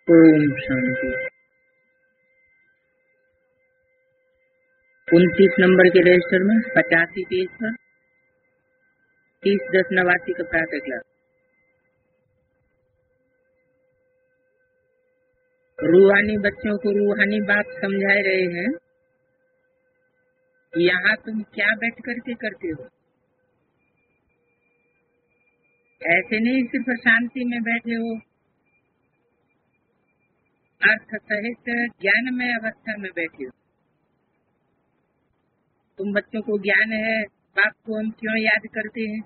Om Shanti. 29 number के register में 85 page पर 30/10/89 का प्रातः क्लास। रूहानी बच्चों को रूहानी बात समझा रहे हैं। यहाँ तुम क्या बैठ करके करते हो? ऐसे नहीं सिर्फ शांति में बैठे हो, अर्थ सहित ज्ञानमय अवस्था में बैठे हो। तुम बच्चों को ज्ञान है, बाप को हम क्यों याद करते हैं?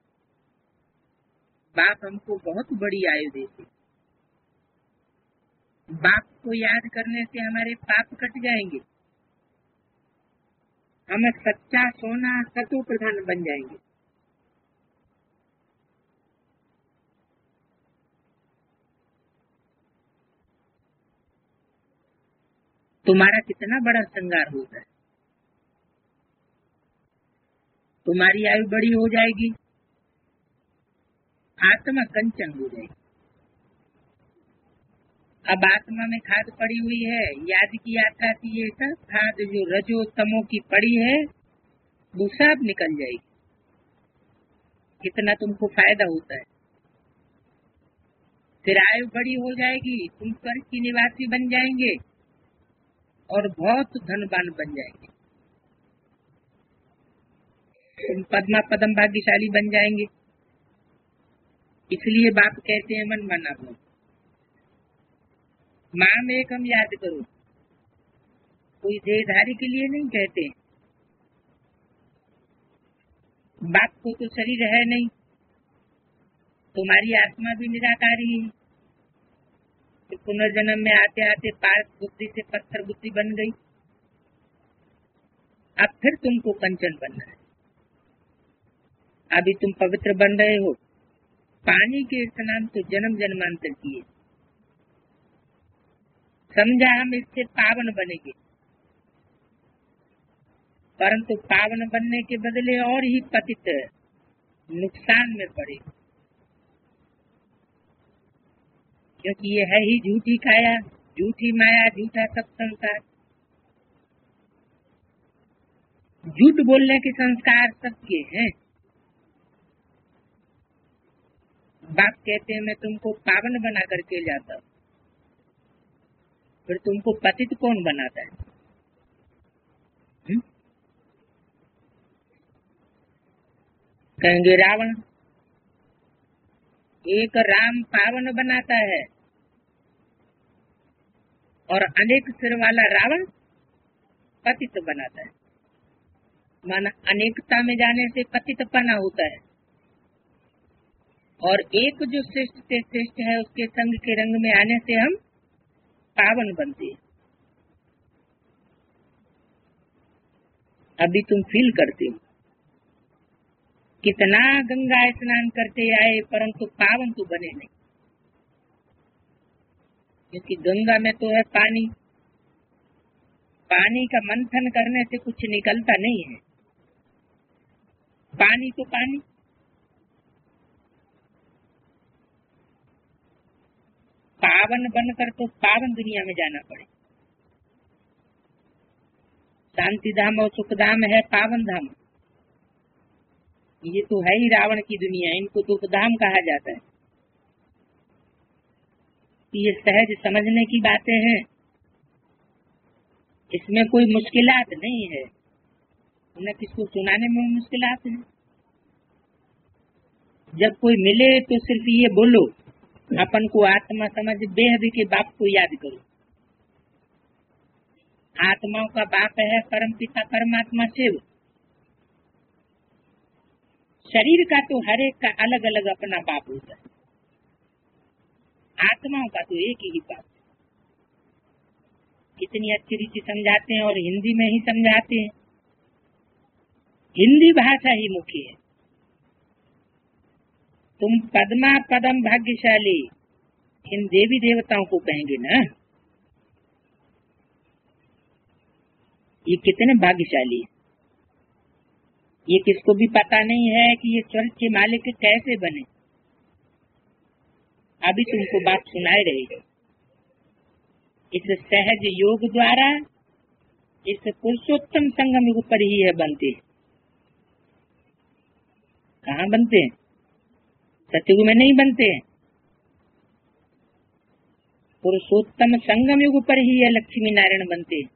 बाप हमको बहुत बड़ी आयु देते। बाप को याद करने से हमारे पाप कट जाएंगे, हम सच्चा सोना सतो प्रधान बन जाएंगे। तुम्हारा कितना बड़ा श्रृंगार होता है। तुम्हारी आयु बड़ी हो जाएगी, आत्मा कंचन हो जाएगी। अब आत्मा में खाद पड़ी हुई है, याद किया था कि ये सब खाद जो रजो तमो की पड़ी है वो सब निकल जाएगी। कितना तुमको फायदा होता है। फिर आयु बड़ी हो जाएगी, तुम स्वर्ग की निवासी बन जाएंगे और बहुत धनवान बन जाएंगे। तुम पद्मा पदम भाग्यशाली बन जाएंगे। इसलिए बाप कहते हैं मन माना हो, माम एकम याद करो। कोई देहधारी के लिए नहीं कहते। बाप को तो शरीर है नहीं, तुम्हारी आत्मा भी निराकारी है। तो पुनर्जन्म में आते आते पार्थ बुद्धि से पत्थर बुद्धि बन गई। अब फिर तुमको कंचन बनना है। अभी तुम पवित्र बन रहे हो। पानी के स्नान तो जन्म जन्मांतर किए, समझा हम इससे पावन बनेंगे, परंतु पावन बनने के बदले और ही पतित नुकसान में पड़े, क्योंकि ये है ही झूठी काया, झूठी माया, झूठा सब संसार। झूठ बोलने के संस्कार सबके हैं। बाप कहते हैं मैं तुमको पावन बना करके जाता हूँ, फिर तुमको पतित कौन बनाता है? कहेंगे रावण। एक राम पावन बनाता है और अनेक सिर वाला रावण पतित बनाता है। माना अनेकता में जाने से पतितपना होता है, और एक जो श्रेष्ठ से श्रेष्ठ है उसके संग के रंग में आने से हम पावन बनते हैं। अभी तुम फील करते हो, कितना गंगा स्नान करते आए परंतु पावन तो बने नहीं, क्योंकि गंगा में तो है पानी। पानी का मंथन करने से कुछ निकलता नहीं है। पानी तो पानी। पावन बनकर तो पावन दुनिया में जाना पड़े। शांति धाम और सुख धाम है पावन धाम। ये तो है ही रावण की दुनिया, इनको तो उपधाम कहा जाता है। ये सहज समझने की बातें हैं, इसमें कोई मुश्किलात नहीं है, न किसको सुनाने में मुश्किलात है। जब कोई मिले तो सिर्फ ये बोलो, अपन को आत्मा समझ बेहद के बाप को याद करो। आत्माओं का बाप है परम पिता परमात्मा शिव। शरीर का तो हर एक का अलग अलग अपना बाप होता है, आत्माओं का तो एक ही बाप। कितनी अच्छी रीति समझाते हैं और हिंदी में ही समझाते हैं। हिंदी भाषा ही मुख्य है। तुम पद्मा पदम भाग्यशाली इन देवी देवताओं को कहेंगे ना, ये कितने भाग्यशाली है। ये किसको भी पता नहीं है कि ये स्वर्ग के मालिक कैसे बने। अभी तुमको बात सुनाए रही है। इस सहज योग द्वारा इस पुरुषोत्तम संगम युग पर ही है बनते। कहाँ बनते हैं? सतयुग में नहीं बनते हैं। पुरुषोत्तम संगम युग पर ही है लक्ष्मी नारायण बनते हैं।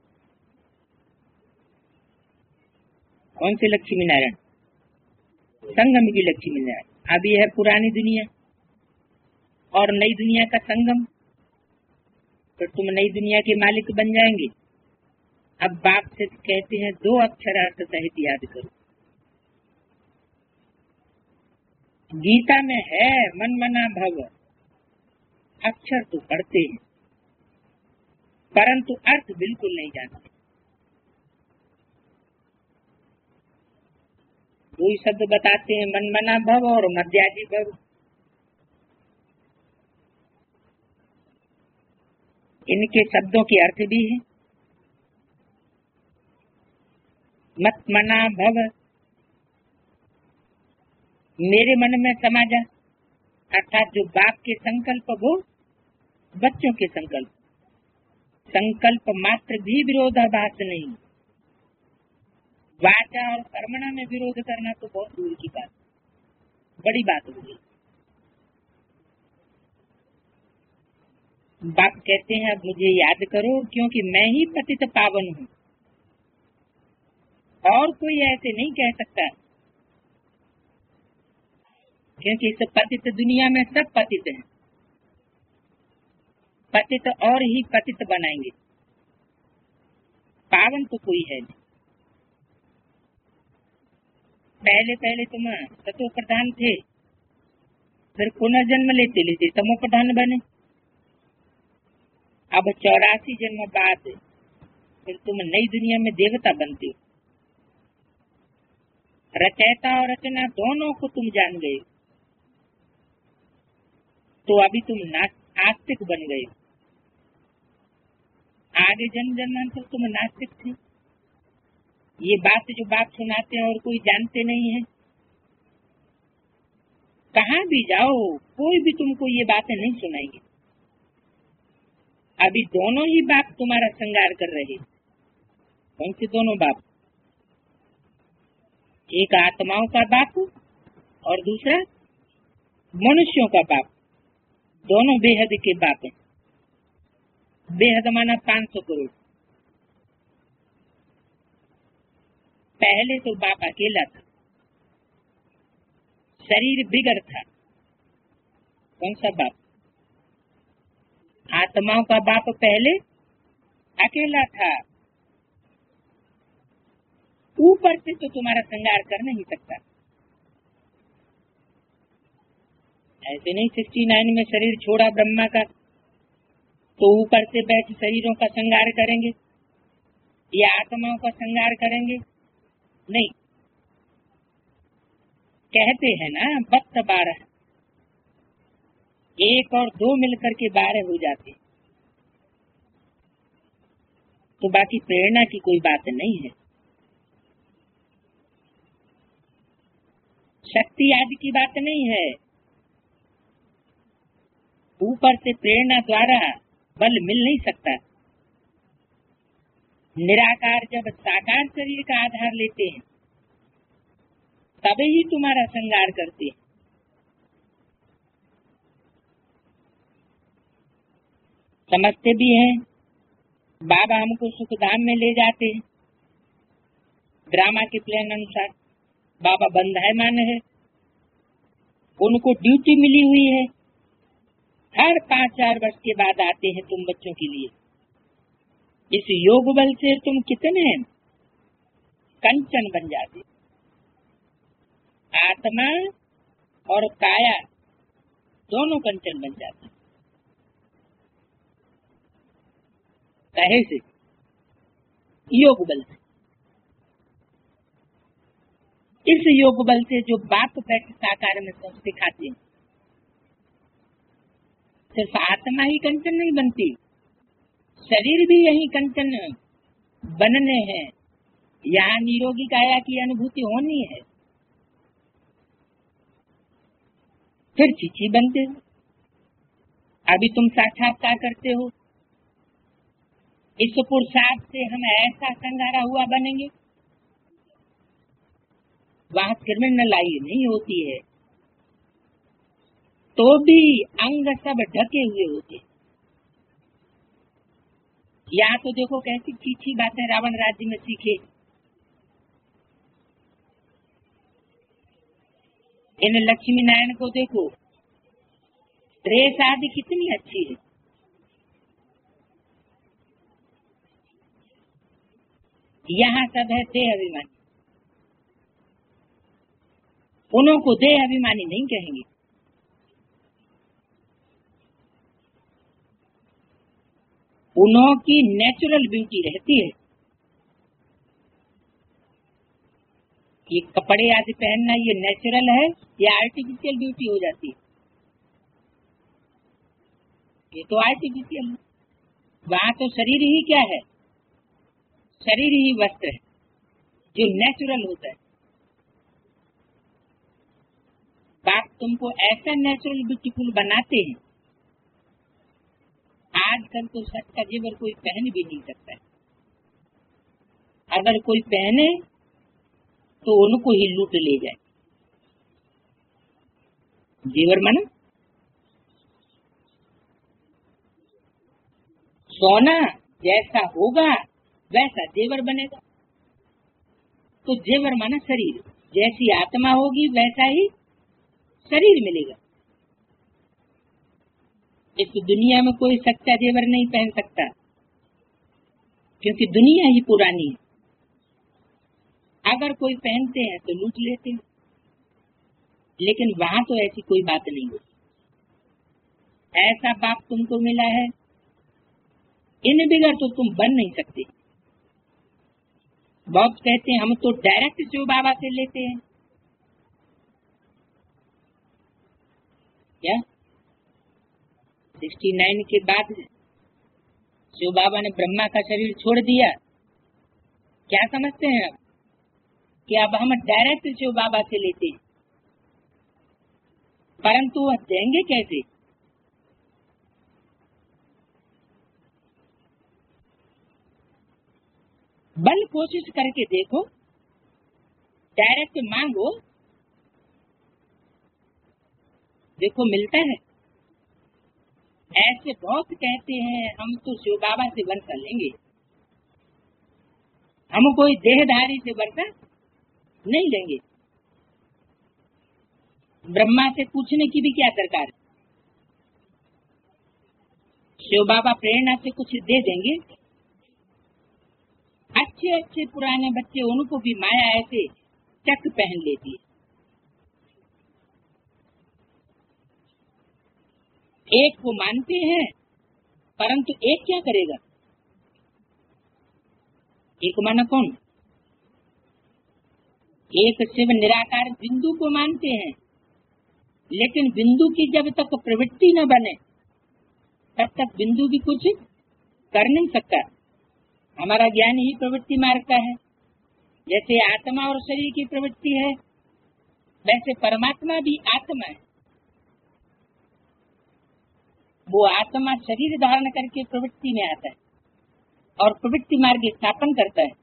कौन से लक्ष्मी नारायण? संगम की लक्ष्मी नारायण। अब यह है पुरानी दुनिया और नई दुनिया का संगम, तो तुम नई दुनिया के मालिक बन जाएंगे। अब बाप से कहते हैं 2 अक्षर अर्थ सहित याद करो। गीता में है मन मना भव, अक्षर तो पढ़ते हैं परंतु अर्थ बिल्कुल नहीं जानते। 2 ही शब्द बताते हैं, मन मना भव और मध्याजी भव। इनके शब्दों के अर्थ भी है। मत मना भव, मेरे मन में समा जा, अर्थात जो बाप के संकल्प वो बच्चों के संकल्प, संकल्प मात्र भी विरोधाभास नहीं। वाचा और कर्मणा में विरोध करना तो बहुत दूर की बात, बड़ी बात होगी। बाप कहते हैं अब मुझे याद करो क्योंकि मैं ही पतित पावन हूँ, और कोई ऐसे नहीं कह सकता, क्योंकि इस पतित दुनिया में सब पतित हैं। पतित और ही पतित बनाएंगे, पावन तो कोई है नहीं। पहले पहले तुम सतो प्रधान थे, फिर पुनर्जन्म लेते लेते तमो प्रधान बने। अब 84 जन्म बाद फिर तुम नई दुनिया में देवता बनते हो। रचयिता और रचना दोनों को तुम जान गए, तो अभी तुम आस्तिक बन गए। आगे जन्म जन्मांतर तुम नास्तिक थे। ये बात जो बाप सुनाते हैं और कोई जानते नहीं है। कहाँ भी जाओ कोई भी तुमको ये बातें नहीं सुनाएंगे। अभी दोनों ही बाप तुम्हारा श्रृंगार कर रहे। कौन से दोनों बाप? एक आत्माओं का बाप और दूसरा मनुष्यों का बाप। दोनों बेहद के बाप हैं। बेहद माना 500 करोड़। पहले तो बाप अकेला था, शरीर बिगड़ था। कौन सा बाप? आत्माओं का बाप पहले अकेला था। ऊपर से तो तुम्हारा श्रृंगार कर नहीं सकता। ऐसे नहीं 69 में शरीर छोड़ा ब्रह्मा का तो ऊपर से बैठ शरीरों का श्रृंगार करेंगे या आत्माओं का श्रृंगार करेंगे? नहीं। कहते हैं ना 12 1 और 2 मिलकर के 12 हो जाते, तो बाकी प्रेरणा की कोई बात नहीं है। शक्ति आदि की बात नहीं है। ऊपर से प्रेरणा द्वारा बल मिल नहीं सकता। निराकार जब साकार शरीर का आधार लेते हैं तभी ही तुम्हारा श्रृंगार करते हैं। समझते भी हैं। बाबा हमको सुखधाम में ले जाते हैं ड्रामा के प्लान अनुसार। बाबा बंधायमान है, उनको ड्यूटी मिली हुई है। हर 5-4 वर्ष के बाद आते हैं तुम बच्चों के लिए। इस योग बल से तुम कितने कंचन बन जाते। आत्मा और काया दोनों कंचन बन जाते। कहे से? योग बल से। इस योग बल से जो बाप बैठ साकार में सब सिखाते हैं। सिर्फ आत्मा ही कंचन नहीं बनती, शरीर भी यही कंचन बनने हैं। यहाँ निरोगी काया की अनुभूति होनी है, फिर चीची बनते हो। अभी तुम साक्षात्कार करते हो, इस पुरुषार्थ से हम ऐसा संगारा हुआ बनेंगे, वहाँ क्रिमिनलाई नहीं होती है, तो भी अंग सब ढके हुए होते। यहाँ तो देखो कैसी चीची बातें रावण राज्य में सीखे। इन लक्ष्मी नारायण को देखो, ड्रेस आदि कितनी अच्छी है। यहाँ सब है देह अभिमानी, उन्हों को देह अभिमानी नहीं कहेंगे। उन्हों की नेचुरल ब्यूटी रहती है। ये कपड़े आदि पहनना ये नेचुरल है या आर्टिफिशियल ब्यूटी हो जाती है? ये तो आर्टिफिशियल है। वहाँ तो शरीर ही क्या है? शरीर ही वस्त्र है जो नेचुरल होता है। बाप तुमको ऐसा नेचुरल ब्यूटीफुल बनाते हैं, आजकल तो सच का जेवर कोई पहन भी नहीं सकता है। अगर कोई पहने तो उनको ही लूट ले जाए। जेवर माना सोना जैसा होगा वैसा जेवर बनेगा। तो जेवर माना शरीर, जैसी आत्मा होगी वैसा ही शरीर मिलेगा। इस दुनिया में कोई सच्चा जेवर नहीं पहन सकता, क्योंकि दुनिया ही पुरानी है। अगर कोई पहनते हैं तो लूट लेते हैं, लेकिन वहाँ तो ऐसी कोई बात नहीं होती। ऐसा बाप तुमको मिला है, इन बिगड़ तो तुम बन नहीं सकते। बहुत कहते हैं हम तो डायरेक्ट शिव बाबा से लेते हैं। क्या 69 के बाद शिव बाबा ने ब्रह्मा का शरीर छोड़ दिया? क्या समझते हैं आप कि अब हम डायरेक्ट शिव बाबा से लेते हैं? परंतु वह देंगे कैसे? बल कोशिश करके देखो, डायरेक्ट मांगो, देखो मिलता है। ऐसे बहुत कहते हैं हम तो शिव बाबा से वर्षा लेंगे, हम कोई देहधारी से वर्षा नहीं लेंगे। ब्रह्मा से पूछने की भी क्या दरकार है? शिव बाबा प्रेरणा से कुछ दे देंगे। अच्छे अच्छे पुराने बच्चे, उनको भी माया ऐसे चक पहन लेती है। एक को मानते हैं, परंतु एक क्या करेगा? एक माना कौन? एक शिव निराकार बिंदु को मानते हैं, लेकिन बिंदु की जब तक प्रवृत्ति न बने तब तक बिंदु भी कुछ कर नहीं सकता। हमारा ज्ञान ही प्रवृत्ति मार्ग का है। जैसे आत्मा और शरीर की प्रवृत्ति है, वैसे परमात्मा भी आत्मा है। वो आत्मा शरीर धारण करके प्रवृत्ति में आता है और प्रवृत्ति मार्ग स्थापन करता है,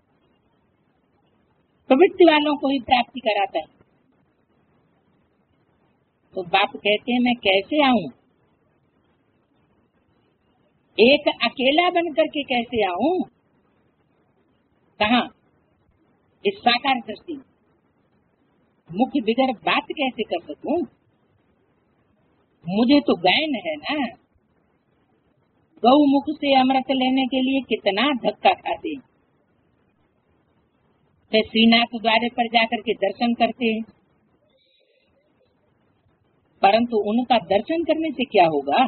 प्रवृत्ति वालों को ही प्राप्ति कराता है। तो बाप कहते हैं मैं कैसे आऊं? एक अकेला बन करके कैसे आऊं? कहा? इस साकार दृष्टि में मुख्य बिगड़ बात कैसे कर सकूं? मुझे तो गायन है ना। गौ मुख से अमृत लेने के लिए कितना धक्का खाते हैं। तो श्रीनाथ द्वारे पर जाकर के दर्शन करते हैं, परंतु उनका दर्शन करने से क्या होगा?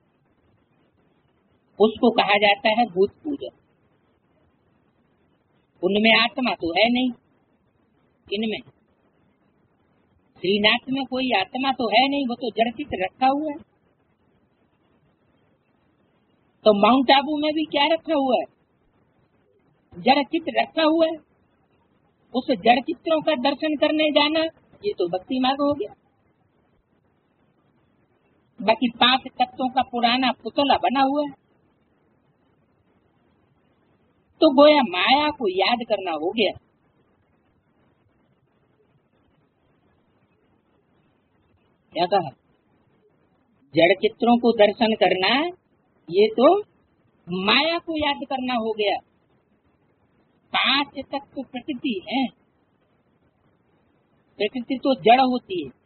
उसको कहा जाता है भूत पूजा। उनमें आत्मा तो है नहीं। इनमें श्रीनाथ में कोई आत्मा तो है नहीं, वो तो जड़चित रखा हुआ है। तो माउंट आबू में भी क्या रखा हुआ है? जड़चित रखा हुआ है। उस जड़ चित्रों का दर्शन करने जाना, ये तो भक्ति मार्ग हो गया। बाकी 5 तत्वों का पुराना पुतला बना हुआ है, तो गोया माया को याद करना हो गया। क्या कहा? जड़ चित्रों को दर्शन करना, ये तो माया को याद करना हो गया। 5 तत्व प्रकृति है, प्रकृति तो जड़ होती है,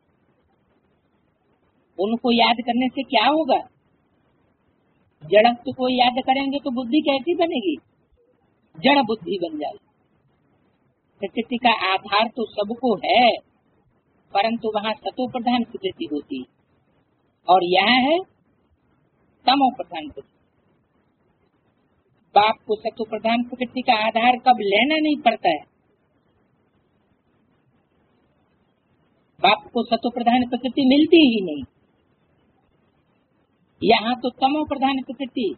उनको याद करने से क्या होगा? जड़त्व को याद करेंगे तो बुद्धि कैसी बनेगी? जड़ बुद्धि बन जाएगी। प्रकृति का आधार तो सबको है, परंतु वहाँ सतो प्रधान प्रकृति होती है और यहाँ है तमो प्रधान प्रकृति। बाप को सतो प्रधान प्रकृति का आधार कब लेना नहीं पड़ता है। बाप को सतो प्रधान प्रकृति मिलती ही नहीं। यहाँ तो तमो प्रधान प्रकृति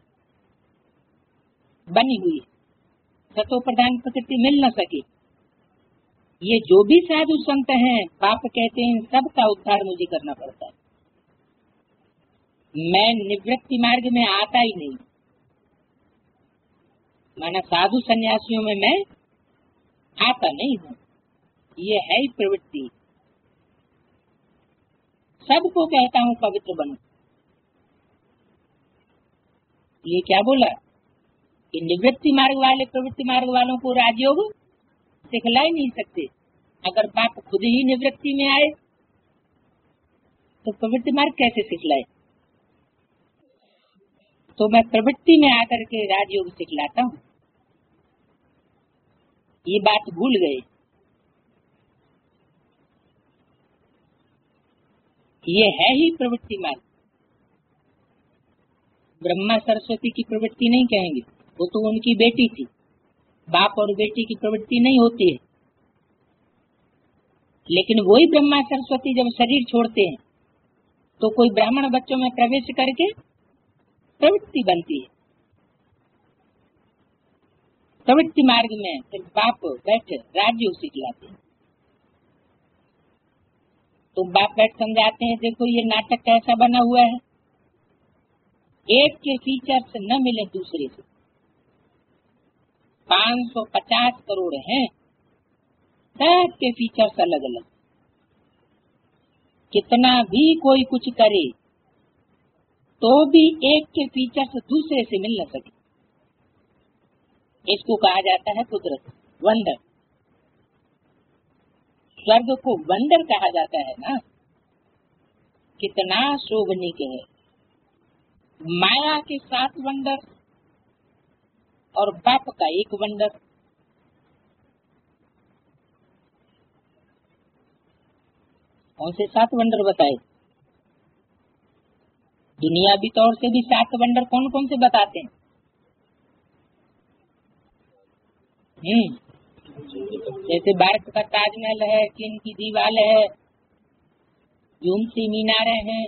बनी हुई है, सतो प्रधान प्रकृति मिल न सकी। ये जो भी साधु संत हैं, बाप कहते हैं सबका उद्धार मुझे करना पड़ता है। मैं निवृत्ति मार्ग में आता ही नहीं, माना साधु सन्यासियों में मैं आता नहीं हूँ। ये है ही प्रवृत्ति। सबको कहता हूँ पवित्र बनो। ये क्या बोला कि निवृत्ति मार्ग वाले प्रवृत्ति मार्ग वालों को राजयोग सिखला ही नहीं सकते। अगर बाप खुद ही निवृत्ति में आए तो प्रवृत्ति मार्ग कैसे सिखलाए? तो मैं प्रवृत्ति में आकर के राजयोग सिखलाता हूँ। ये बात भूल गए। ये है ही प्रवृत्ति मार्ग। ब्रह्मा सरस्वती की प्रवृत्ति नहीं कहेंगे, वो तो उनकी बेटी थी। बाप और बेटी की प्रवृत्ति नहीं होती है। लेकिन वही ब्रह्मा सरस्वती जब शरीर छोड़ते हैं तो कोई ब्राह्मण बच्चों में प्रवेश करके प्रवृत्ति बनती है। प्रवृत्ति मार्ग में फिर बाप बैठ राजयोग सिखलाते हैं। तो बाप बैठ समझाते हैं, देखो ये नाटक कैसा बना हुआ है, एक के फीचर्स न मिले दूसरे से। 550 करोड़ हैं, सबके फीचर्स अलग अलग। कितना भी कोई कुछ करे तो भी एक के फीचर्स दूसरे से मिल न सके। इसको कहा जाता है कुदरत, वंडर। स्वर्ग को वंडर कहा जाता है ना। कितना शोभनीय है। माया के 7 वंडर और बाप का 1 वंडर। कौन से 7 वंडर बताए? दुनियावी तौर से भी 7 वंडर कौन कौन से बताते हैं? जैसे भारत का ताजमहल है, चीन की दीवार है, यूमसी मीनारे हैं।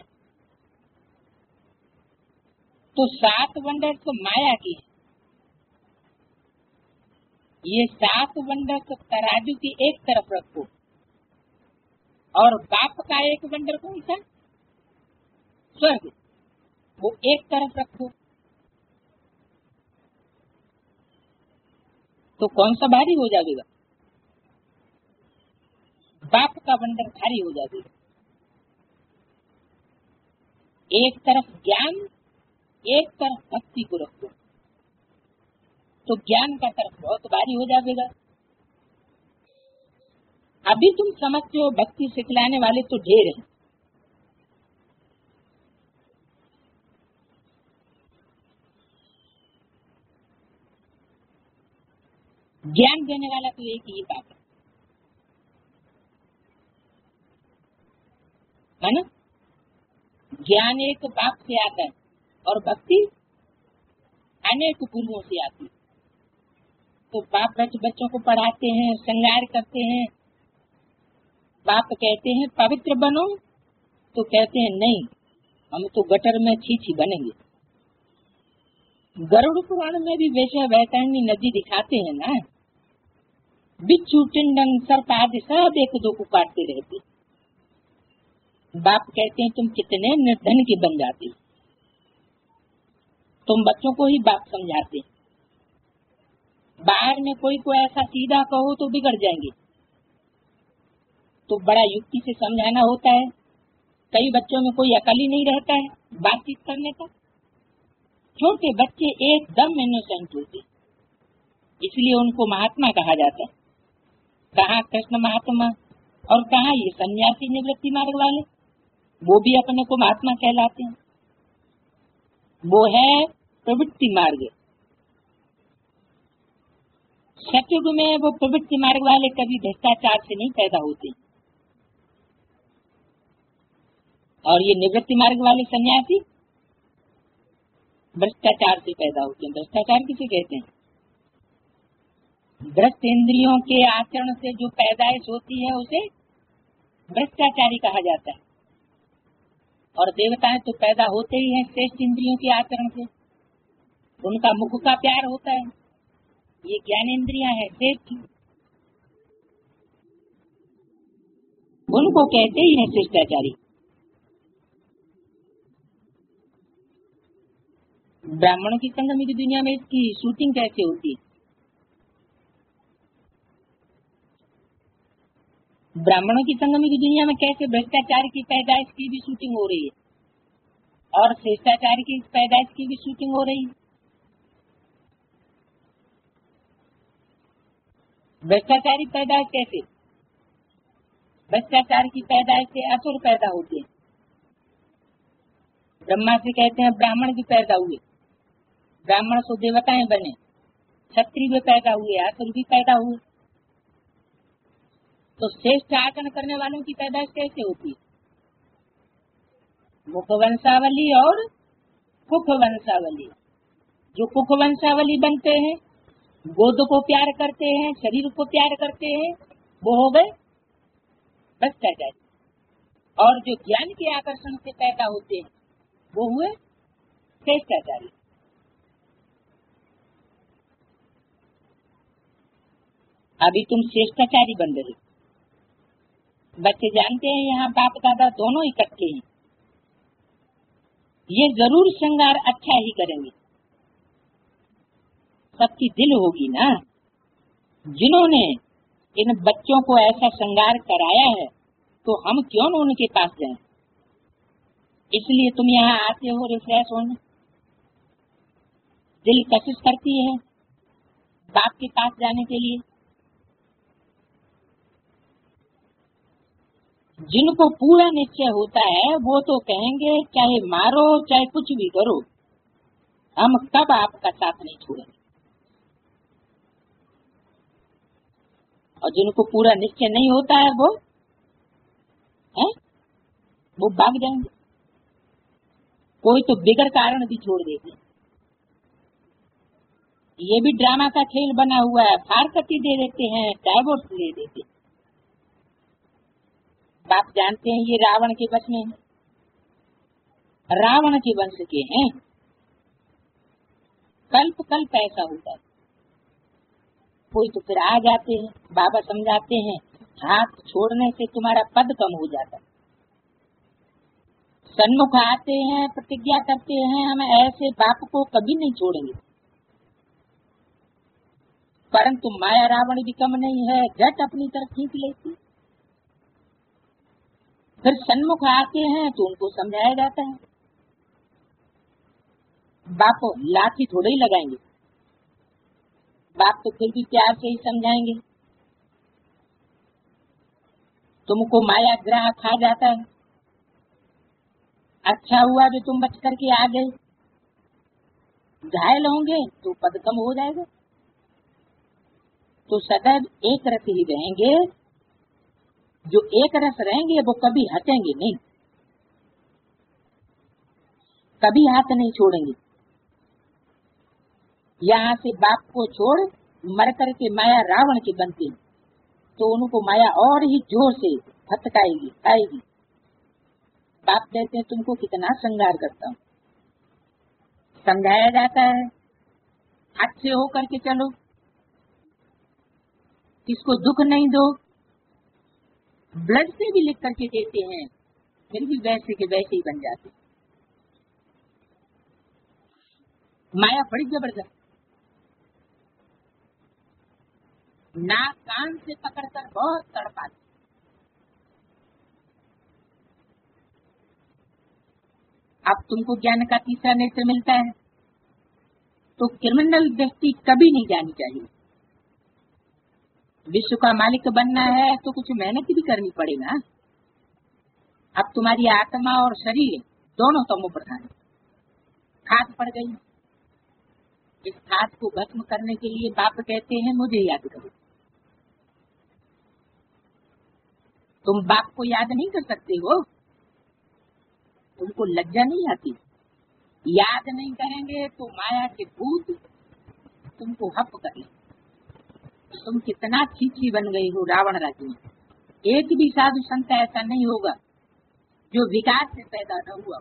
तो 7 वंडर तो माया की है। ये 7 वंडर तो तराजू की एक तरफ रखो और बाप का 1 वंडर कौन सा? स्वर्ग, वो एक तरफ रखो। तो कौन सा भारी हो जाएगा? बाप का वंडर भारी हो जाएगा। एक तरफ ज्ञान, एक तरफ भक्ति को रखो तो ज्ञान का तरफ बहुत भारी हो जाएगा। अभी तुम समझते हो भक्ति सिखलाने वाले तो ढेर हैं। ज्ञान देने वाला तो एक ही बाप है ना। ज्ञान एक बाप से आता है और भक्ति अनेक गुरुओं से आती है। तो बाप बच्चों को पढ़ाते हैं, श्रृंगार करते हैं। बाप कहते हैं पवित्र बनो, तो कहते हैं नहीं, हम तो गटर में छीछी बनेंगे। गरुड़ पुराण में भी वैसे वैतरणी नदी दिखाते हैं ना। बिच्छू, टिंडन, सर्प आदि सब एक दो को काटते रहते। बाप कहते हैं तुम कितने निर्धन की बन जाती। तुम बच्चों को ही बाप समझाते। बाहर में कोई को ऐसा सीधा कहो तो बिगड़ जाएंगे, तो बड़ा युक्ति से समझाना होता है। कई बच्चों में कोई अकल ही नहीं रहता है बातचीत करने का। छोटे बच्चे एकदम इनोसेंट होते, इसलिए उनको महात्मा कहा जाता है। कहाँ कृष्ण महात्मा और कहाँ ये सन्यासी निवृत्ति मार्ग वाले, वो भी अपने को महात्मा कहलाते हैं। वो है प्रवृत्ति मार्ग। सतयुग में वो प्रवृत्ति मार्ग वाले कभी भ्रष्टाचार से नहीं पैदा होते, और ये निवृत्ति मार्ग वाले सन्यासी भ्रष्टाचार से पैदा होते हैं। भ्रष्टाचार किसे कहते हैं? भ्रष्ट इंद्रियों के आचरण से जो पैदाइश होती है उसे भ्रष्टाचारी कहा जाता है। और देवताएं तो पैदा होते ही हैं श्रेष्ठ इंद्रियों के आचरण से, उनका मुख का प्यार होता है। ये ज्ञान इंद्रियां है श्रेष्ठ, उनको कहते ही हैं शिष्टाचारी। ब्राह्मणों की संगम की दुनिया में इसकी शूटिंग कैसे होती है? ब्राह्मणों की संगम की दुनिया में कैसे भ्रष्टाचार की पैदाइश की भी शूटिंग हो रही है और शिष्टाचार की पैदाइश की भी शूटिंग हो रही है। भ्रष्टाचारी पैदाइश कैसे? भ्रष्टाचार की पैदाइश से असुर पैदा होते हैं। ब्रह्मा से कहते हैं ब्राह्मण भी पैदा हुए, ब्राह्मण से देवताएं बने, क्षत्रिय भी पैदा हुए, असुर भी पैदा हुए। तो श्रेष्ठ आचरण करने वालों की पैदाइश कैसे होती है? मुख वंशावली और कुख वंशावली। जो कुख वंशावली बनते हैं, गोद को प्यार करते हैं, शरीर को प्यार करते हैं, वो हो गए भ्रष्टाचारी। और जो ज्ञान के आकर्षण से पैदा होते हैं वो हुए श्रेष्ठाचारी। अभी तुम श्रेष्ठाचारी बन रहे। बच्चे जानते हैं यहाँ बाप दादा दोनों इकट्ठे हैं, ये जरूर श्रृंगार अच्छा ही करेंगे। सबकी दिल होगी ना, जिन्होंने इन बच्चों को ऐसा श्रृंगार कराया है तो हम क्यों न उनके पास जाएं? इसलिए तुम यहाँ आते हो रिफ्रेश होने। दिल कोशिश करती है बाप के पास जाने के लिए। जिनको पूरा निश्चय होता है वो तो कहेंगे चाहे मारो चाहे कुछ भी करो, हम कब आपका साथ नहीं छोड़ेंगे। और जिनको पूरा निश्चय नहीं होता है वो भाग जाएंगे। कोई तो बिगड़ कारण भी छोड़ देते। ये भी ड्रामा का खेल बना हुआ है, फारकती दे देते हैं, डाइवोर्स दे देते। बाप जानते हैं ये रावण के वश में है, रावण के वंश के हैं। कल्प कल्प ऐसा होता है। कोई तो फिर आ जाते हैं, बाबा समझाते हैं हाथ छोड़ने से तुम्हारा पद कम हो जाता है। सन्मुख आते हैं, प्रतिज्ञा करते हैं हम ऐसे बाप को कभी नहीं छोड़ेंगे। परंतु माया रावण भी कम नहीं है, झट अपनी तरफ खींच लेती। फिर सन्मुख आते हैं तो उनको समझाया जाता है। बाप लाठी थोड़े ही लगाएंगे, बाप तो फिर भी प्यार से ही समझाएंगे। तुमको माया ग्रह खा जाता है, अच्छा हुआ जो तुम बच करके आ गए। घायल होंगे तो पद कम हो जाएगा। तो सदैव एक रस ही रहेंगे। जो एक रस रहेंगे वो कभी हटेंगे नहीं, कभी हाथ नहीं छोड़ेंगे। यहाँ से बाप को छोड़ मर करके माया रावण के बनते हैं तो उनको माया और ही जोर से हटकाएगी, खाएगी। बाप कहते हैं तुमको कितना श्रृंगार करता हूँ। समझाया जाता है अच्छे हो करके चलो, किसको दुख नहीं दो। ब्लड से भी लिख करके देते हैं, फिर भी वैसे के वैसे ही बन जाते। माया बड़ी जबरदस्त। नाक कान से पकड़कर बहुत तड़पाते। अब तुमको ज्ञान का तीसरा नेत्र मिलता है, तो क्रिमिनल व्यक्ति कभी नहीं जानी चाहिए। विश्व का मालिक बनना है तो कुछ मेहनत भी करनी पड़ेगा। अब तुम्हारी आत्मा और शरीर दोनों तमो प्रधान, खाद पड़ गई। इस खाद को भस्म करने के लिए बाप कहते हैं मुझे याद करो। तुम बाप को याद नहीं कर सकते हो, तुमको लज्जा नहीं आती। याद नहीं करेंगे तो माया के भूत तुमको हप कर ले। तुम कितना छीछी बन गई हो रावण राज्य में। एक भी साधु संत ऐसा नहीं होगा जो विकार से पैदा न हुआ।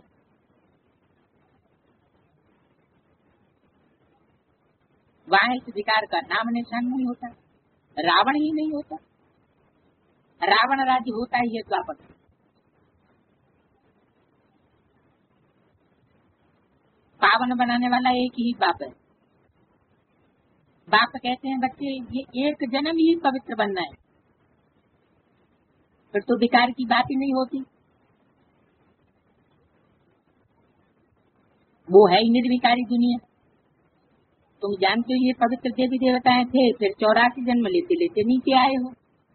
वहाँ इस विकार का नाम निशान नहीं होता, रावण ही नहीं होता। रावण राज्य होता ही है द्वापर। पावन बनाने वाला एक ही बाप है। बाप कहते हैं बच्चे ये एक जन्म ही पवित्र बनना है, फिर तो विकार की बात ही नहीं होती। वो है ही निर्विकारी दुनिया। तुम जानते हो ये पवित्र देवी देवताएं थे, फिर 84 जन्म लेते लेते नीचे आए हो।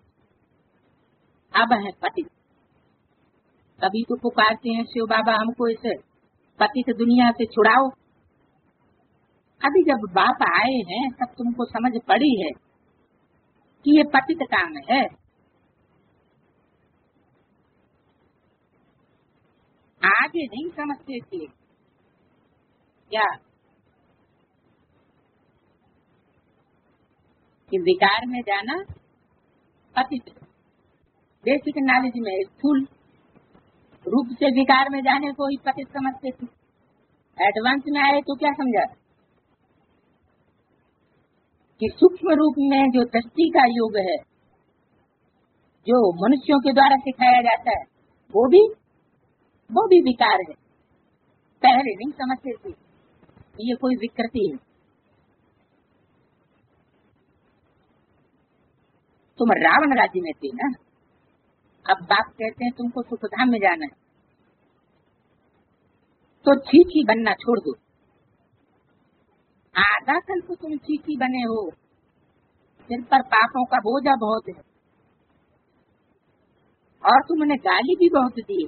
अब है पतित। कभी तो पुकारते हैं शिव बाबा हमको इस पतित दुनिया से छुड़ाओ। अभी जब बाप आए हैं तब तुमको समझ पड़ी है कि ये पतित काम है। आगे नहीं समझते थे क्या कि विकार में जाना पतित। बेसिक नॉलेज में स्थूल रूप से विकार में जाने को ही पतित समझते थे। एडवांस में आए तो क्या समझा कि सूक्ष्म रूप में जो दृष्टि का योग है, जो मनुष्यों के द्वारा सिखाया जाता है, वो भी विकार है। पहले नहीं समझते थे ये कोई विकृति है। तुम रावण राज्य में थे ना, अब बाप कहते हैं तुमको सुखधाम में जाना है, तो छीछी बनना छोड़ दो। आधा कल्प तुम छीछी बने हो, सिर पर पापों का बोझा बहुत है और तुमने गाली भी बहुत दी।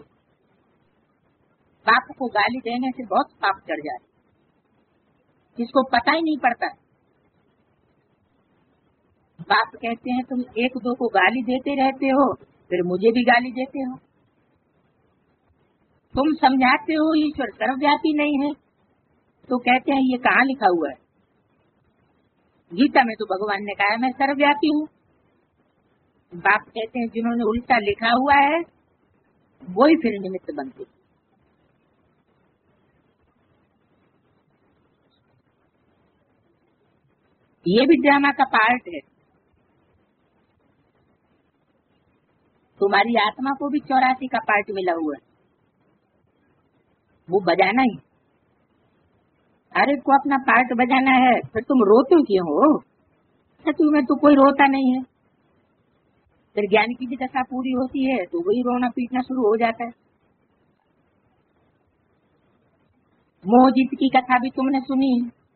बाप को गाली देने से बहुत पाप चढ़ जाए, जिसको पता ही नहीं पड़ता। बाप कहते हैं तुम एक दो को गाली देते रहते हो, फिर मुझे भी गाली देते हो। तुम समझाते हो ईश्वर सर्वव्यापी नहीं है, तो कहते हैं ये कहाँ लिखा हुआ है। गीता में तो भगवान ने कहा मैं सर्वव्यापी हूँ। बाप कहते हैं जिन्होंने उल्टा लिखा हुआ है वही फिर निमित्त बनते। ये भी ड्रामा का पार्ट है। तुम्हारी आत्मा को भी 84 का पार्ट मिला हुआ है, वो बजाना ही। अरे को अपना पार्ट बजाना है, फिर तुम रोते क्यों हो? सच में तो कोई रोता नहीं है। फिर ज्ञान की भी दशा पूरी होती है तो वही रोना पीटना शुरू हो जाता है। मोहजीत की कथा भी तुमने सुनी।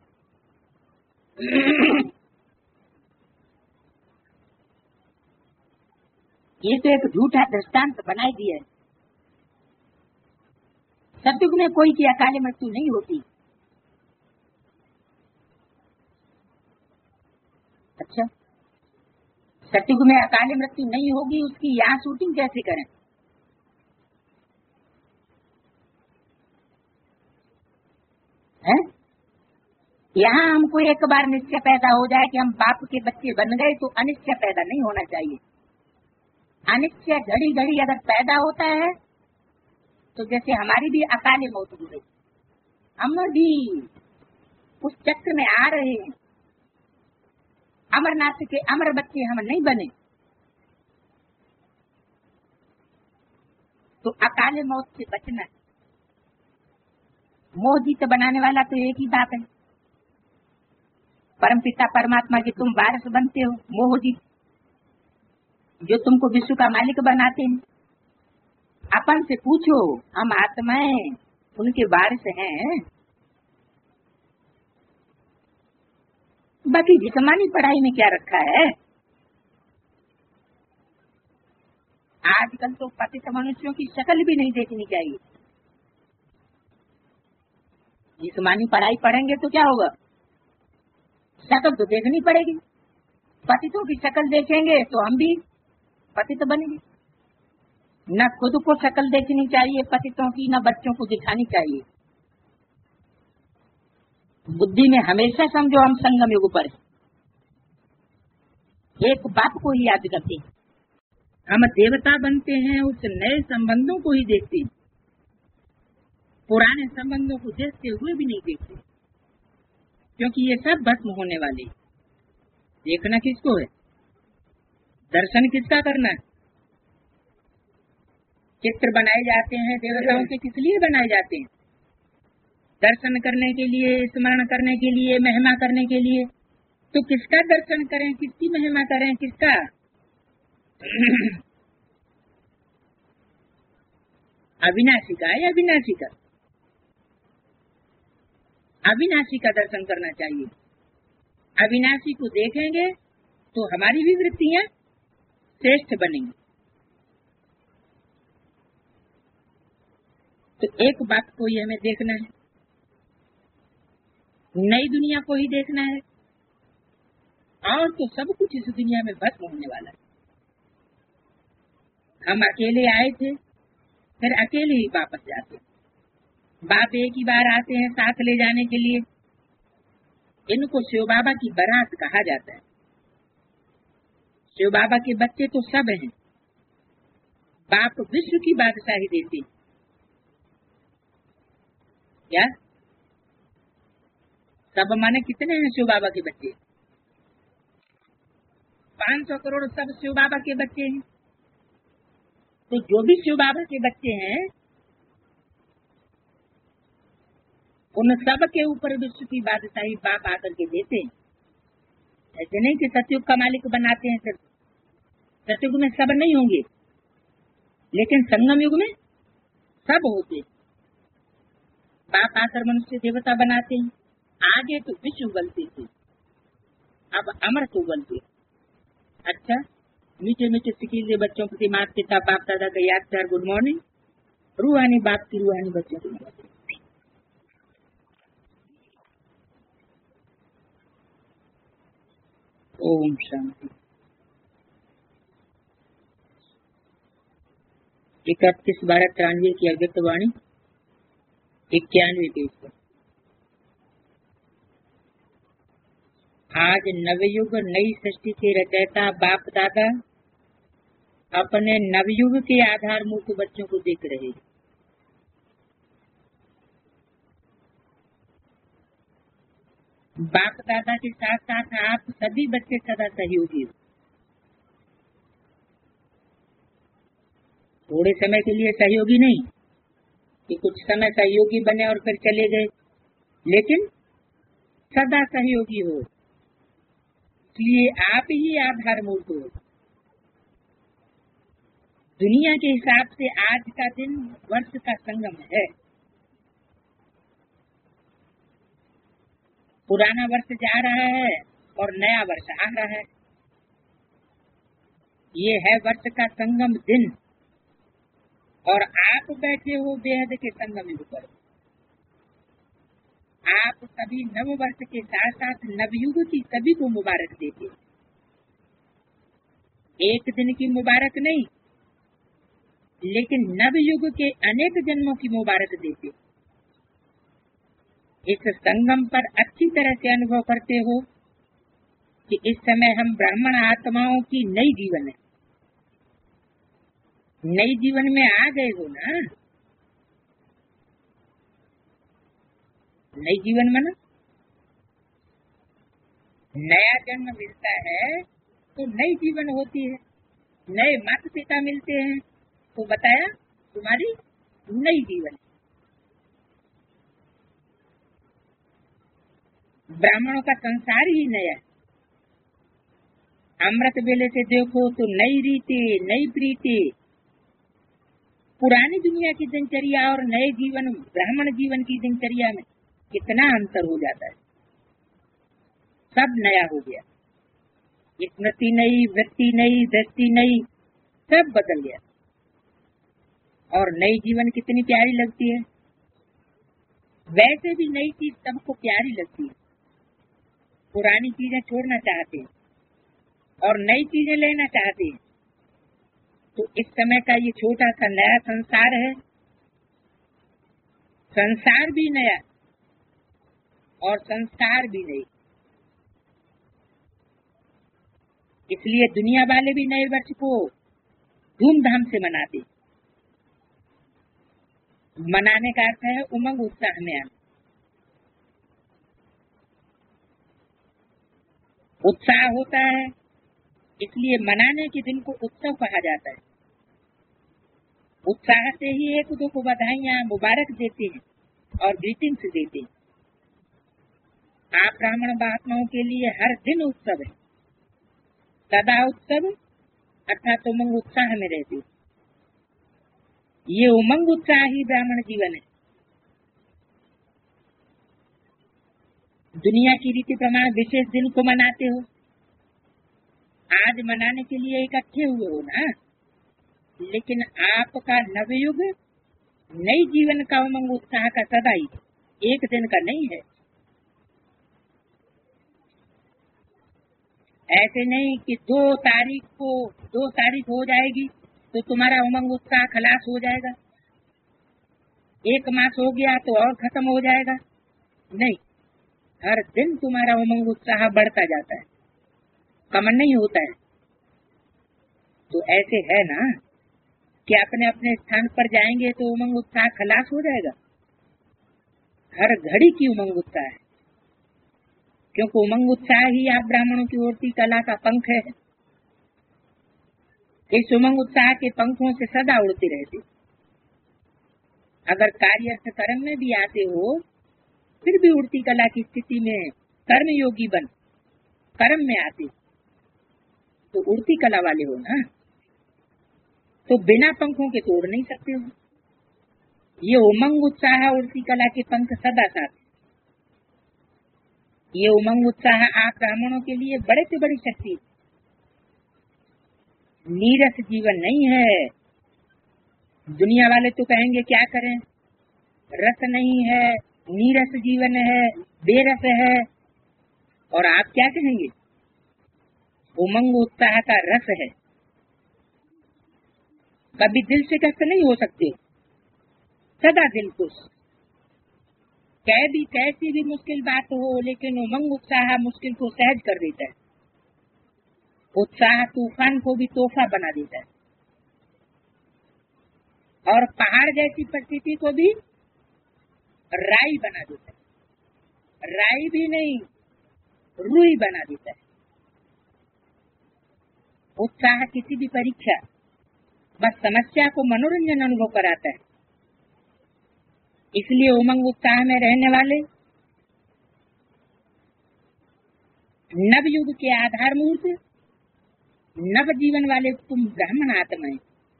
ये तो एक झूठा दृष्टांत बनाई दिया है। सतयुग में कोई की अकाले मृत्यु नहीं होती। अच्छा, सतयुग में अकाले मृत्यु नहीं होगी, उसकी यहाँ शूटिंग कैसे करें? हैं? यहाँ हमको एक बार निश्चय पैदा हो जाए कि हम बाप के बच्चे बन गए तो अनिश्चय पैदा नहीं होना चाहिए। अनिश्चय घड़ी घड़ी अगर पैदा होता है तो जैसे हमारी भी अकाले मौत हो गई, हम भी उस चक्र में आ रहे हैं। अमरनाथ के अमर बच्चे हम नहीं बने तो अकाले मौत से बचना। मोहजीत बनाने वाला तो एक ही बाप है, परमपिता परमात्मा के तुम वारिस बनते हो। मोहजीत जो तुमको विश्व का मालिक बनाते हैं। अपन से पूछो, हम आत्माएं उनके वारिस हैं। बाकी जिस्मानी पढ़ाई में क्या रखा है? आजकल तो पतित मनुष्यों की शक्ल भी नहीं देखनी चाहिए। जिस्मानी पढ़ाई पढ़ेंगे तो क्या होगा? शक्ल तो देखनी पड़ेगी। पतितों की शक्ल देखेंगे तो हम भी पतित बनेंगे। न खुद को शक्ल देखनी चाहिए पतितों की, न बच्चों को दिखानी चाहिए। बुद्धि में हमेशा समझो हम संगम युग पर एक बात को ही याद करते हैं। हम देवता बनते हैं उस नए संबंधों को ही देखते हैं, पुराने संबंधों को देखते हुए भी नहीं देखते, क्योंकि ये सब भस्म होने वाले। देखना किसको है? दर्शन किसका करना है? चित्र बनाए जाते हैं देवताओं के, किस लिए बनाए जाते हैं? दर्शन करने के लिए, स्मरण करने के लिए, महिमा करने के लिए। तो किसका दर्शन करें, किसकी महिमा करें, किसका? अविनाशी का या विनाशी का? अविनाशी का दर्शन करना चाहिए। अविनाशी को देखेंगे तो हमारी भी वृत्तियां श्रेष्ठ बनेंगी। तो एक बात को ही हमें देखना है, नई दुनिया को ही देखना है, और तो सब कुछ इस दुनिया में भस्म होने वाला है। हम अकेले आए थे, फिर अकेले ही वापस जाते हैं। बाप एक ही बार आते हैं साथ ले जाने के लिए। इनको शिव बाबा की बारात कहा जाता है। शिव बाबा के बच्चे तो सब हैं। बाप विश्व की बादशाही देते हैं। क्या सब माने कितने हैं शिव बाबा के बच्चे? 500 करोड़ सब शिव बाबा के बच्चे हैं। तो जो भी शिव बाबा के बच्चे हैं उन सब के ऊपर विश्व की बादशाही बाप आकर के देते हैं। ऐसे नहीं कि सतयुग का मालिक बनाते हैं सिर्फ। सतयुग में सब नहीं होंगे, लेकिन संगम युग में सब होते हैं। बाप आकर मनुष्य देवता बनाते हैं। आगे तो विश्व उगलते थे, अब अमृत उगलते। अच्छा, मीठे मीठे सिकीले बच्चों प्रति माता पिता बाप दादा का याद कर गुड मॉर्निंग। रूहानी बाप की रूहानी बच्चों को ओम शांति। 31/12/93 की अव्यक्त वाणी 91 पेज पर। आज नवयुग नई सृष्टि के रचयिता बाप दादा अपने नवयुग के आधार मूर्त बच्चों को देख रहे हैं। बाप दादा के साथ साथ आप सभी बच्चे सदा सहयोगी। थोड़े समय के लिए सहयोगी नहीं कि कुछ समय सहयोगी बने और फिर चले गए, लेकिन सदा सहयोगी हो। इसलिए आप ही आधार मूर्त हो। दुनिया के हिसाब से आज का दिन वर्ष का संगम है। पुराना वर्ष जा रहा है और नया वर्ष आ रहा है। ये है वर्ष का संगम दिन, और आप बैठे हो बेहद के संगम युग पर। आप सभी नव वर्ष के साथ साथ नवयुग की सभी को मुबारक देते। एक दिन की मुबारक नहीं, लेकिन नवयुग के अनेक जन्मों की मुबारक देते। इस संगम पर अच्छी तरह से अनुभव करते हो कि इस समय हम ब्राह्मण आत्माओं की नई जीवन है। नई जीवन में आ गए हो ना। नई जीवन में ना नया जन्म मिलता है तो नई जीवन होती है। नए माता पिता मिलते हैं तो बताया तुम्हारी नई जीवन। ब्राह्मणों का संसार ही नया है। अमृत वेले से देखो तो नई रीति, नई प्रीति। पुरानी दुनिया की दिनचर्या और नए जीवन, ब्राह्मण जीवन की दिनचर्या में कितना अंतर हो जाता है। सब नया हो गया, स्मृति नई, वृत्ति नई, दृष्टि नई, सब बदल गया। और नई जीवन कितनी प्यारी लगती है। वैसे भी नई चीज सबको प्यारी लगती है। पुरानी चीजें छोड़ना चाहते हैं और नई चीजें लेना चाहते हैं। तो इस समय का ये छोटा सा नया संसार है, संसार भी नया और संस्कार भी नई। इसलिए दुनिया वाले भी नए वर्ष को धूमधाम से मनाते। मनाने का अर्थ है उमंग उत्साह में आना। उत्साह होता है, इसलिए मनाने के दिन को उत्सव कहा जाता है। उत्साह से ही एक दूसरे को बधाइयां, मुबारक देते हैं और ग्रीटिंग्स देते हैं। आप ब्राह्मण महात्माओं के लिए हर दिन उत्सव है, सदा उत्सव, अर्थात उमंग उत्साह में रहते। ये उमंग उत्साह ही ब्राह्मण जीवन है। दुनिया की रीति प्रमाण विशेष दिन को मनाते हो, आज मनाने के लिए इकट्ठे हुए हो ना, लेकिन आपका नवयुग, नई जीवन का उमंग उत्साह का सदा ही, एक दिन का नहीं है। ऐसे नहीं कि 2 तारीख हो जाएगी तो तुम्हारा उमंग उत्साह खलास हो जाएगा, 1 मास हो गया तो और खत्म हो जाएगा। नहीं, हर दिन तुम्हारा उमंग उत्साह बढ़ता जाता है, कम नहीं होता है। तो ऐसे है ना कि अपने अपने स्थान पर जाएंगे तो उमंग उत्साह खलास हो जाएगा। हर घड़ी की उमंग उत्साह है, क्योंकि उमंग उत्साह ही आप ब्राह्मणों की उड़ती कला का पंख है। इस उमंग उत्साह के पंखों से सदा उड़ते रहते। अगर कार्य अर्थ कर्म में भी आते हो, फिर भी उड़ती कला की स्थिति में कर्म योगी बन कर्म में आते तो उड़ती कला वाले हो ना, तो बिना पंखों के तो उड़ नहीं सकते हो। ये उमंग उत्साह उड़ती कला के पंख सदा साथ। ये उमंग उत्साह आप ब्राह्मणों के लिए बड़े से बड़ी शक्ति। नीरस जीवन नहीं है। दुनिया वाले तो कहेंगे क्या करें, रस नहीं है, नीरस जीवन है, बेरस है। और आप क्या कहेंगे, उमंग उत्साह का रस है। कभी दिल से कष्ट नहीं हो सकते, सदा दिल खुश। कैसी भी मुश्किल बात हो, लेकिन उमंग उत्साह मुश्किल को सहज कर देता है। उत्साह तूफान को भी तोहफा बना देता है और पहाड़ जैसी परिस्थिति को भी राई बना देता है। राई भी नहीं, रुई बना देता है। उत्साह किसी भी परीक्षा, बस समस्या को मनोरंजन अनुभव कराता है। इसलिए उमंग उत्साह में रहने वाले नव युग के आधारभूत नव जीवन वाले तुम ब्राह्मण आत्माएं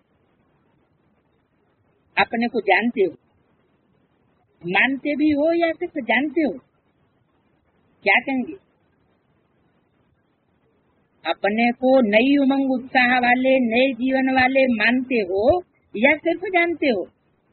अपने को जानते हो, मानते भी हो या सिर्फ जानते हो। क्या कहेंगे, अपने को नई उमंग उत्साह वाले, नए जीवन वाले मानते हो या सिर्फ जानते हो?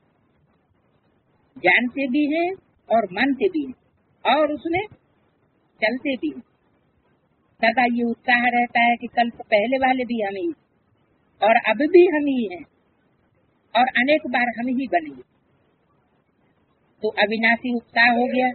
जानते भी हैं और मानते भी हैं और उसमें चलते भी हैं। सदा ये उत्साह रहता है कि कल्प पहले वाले भी हम ही और अब भी हम ही हैं और अनेक बार हम ही बनेंगे। तो अविनाशी उत्साह हो गया।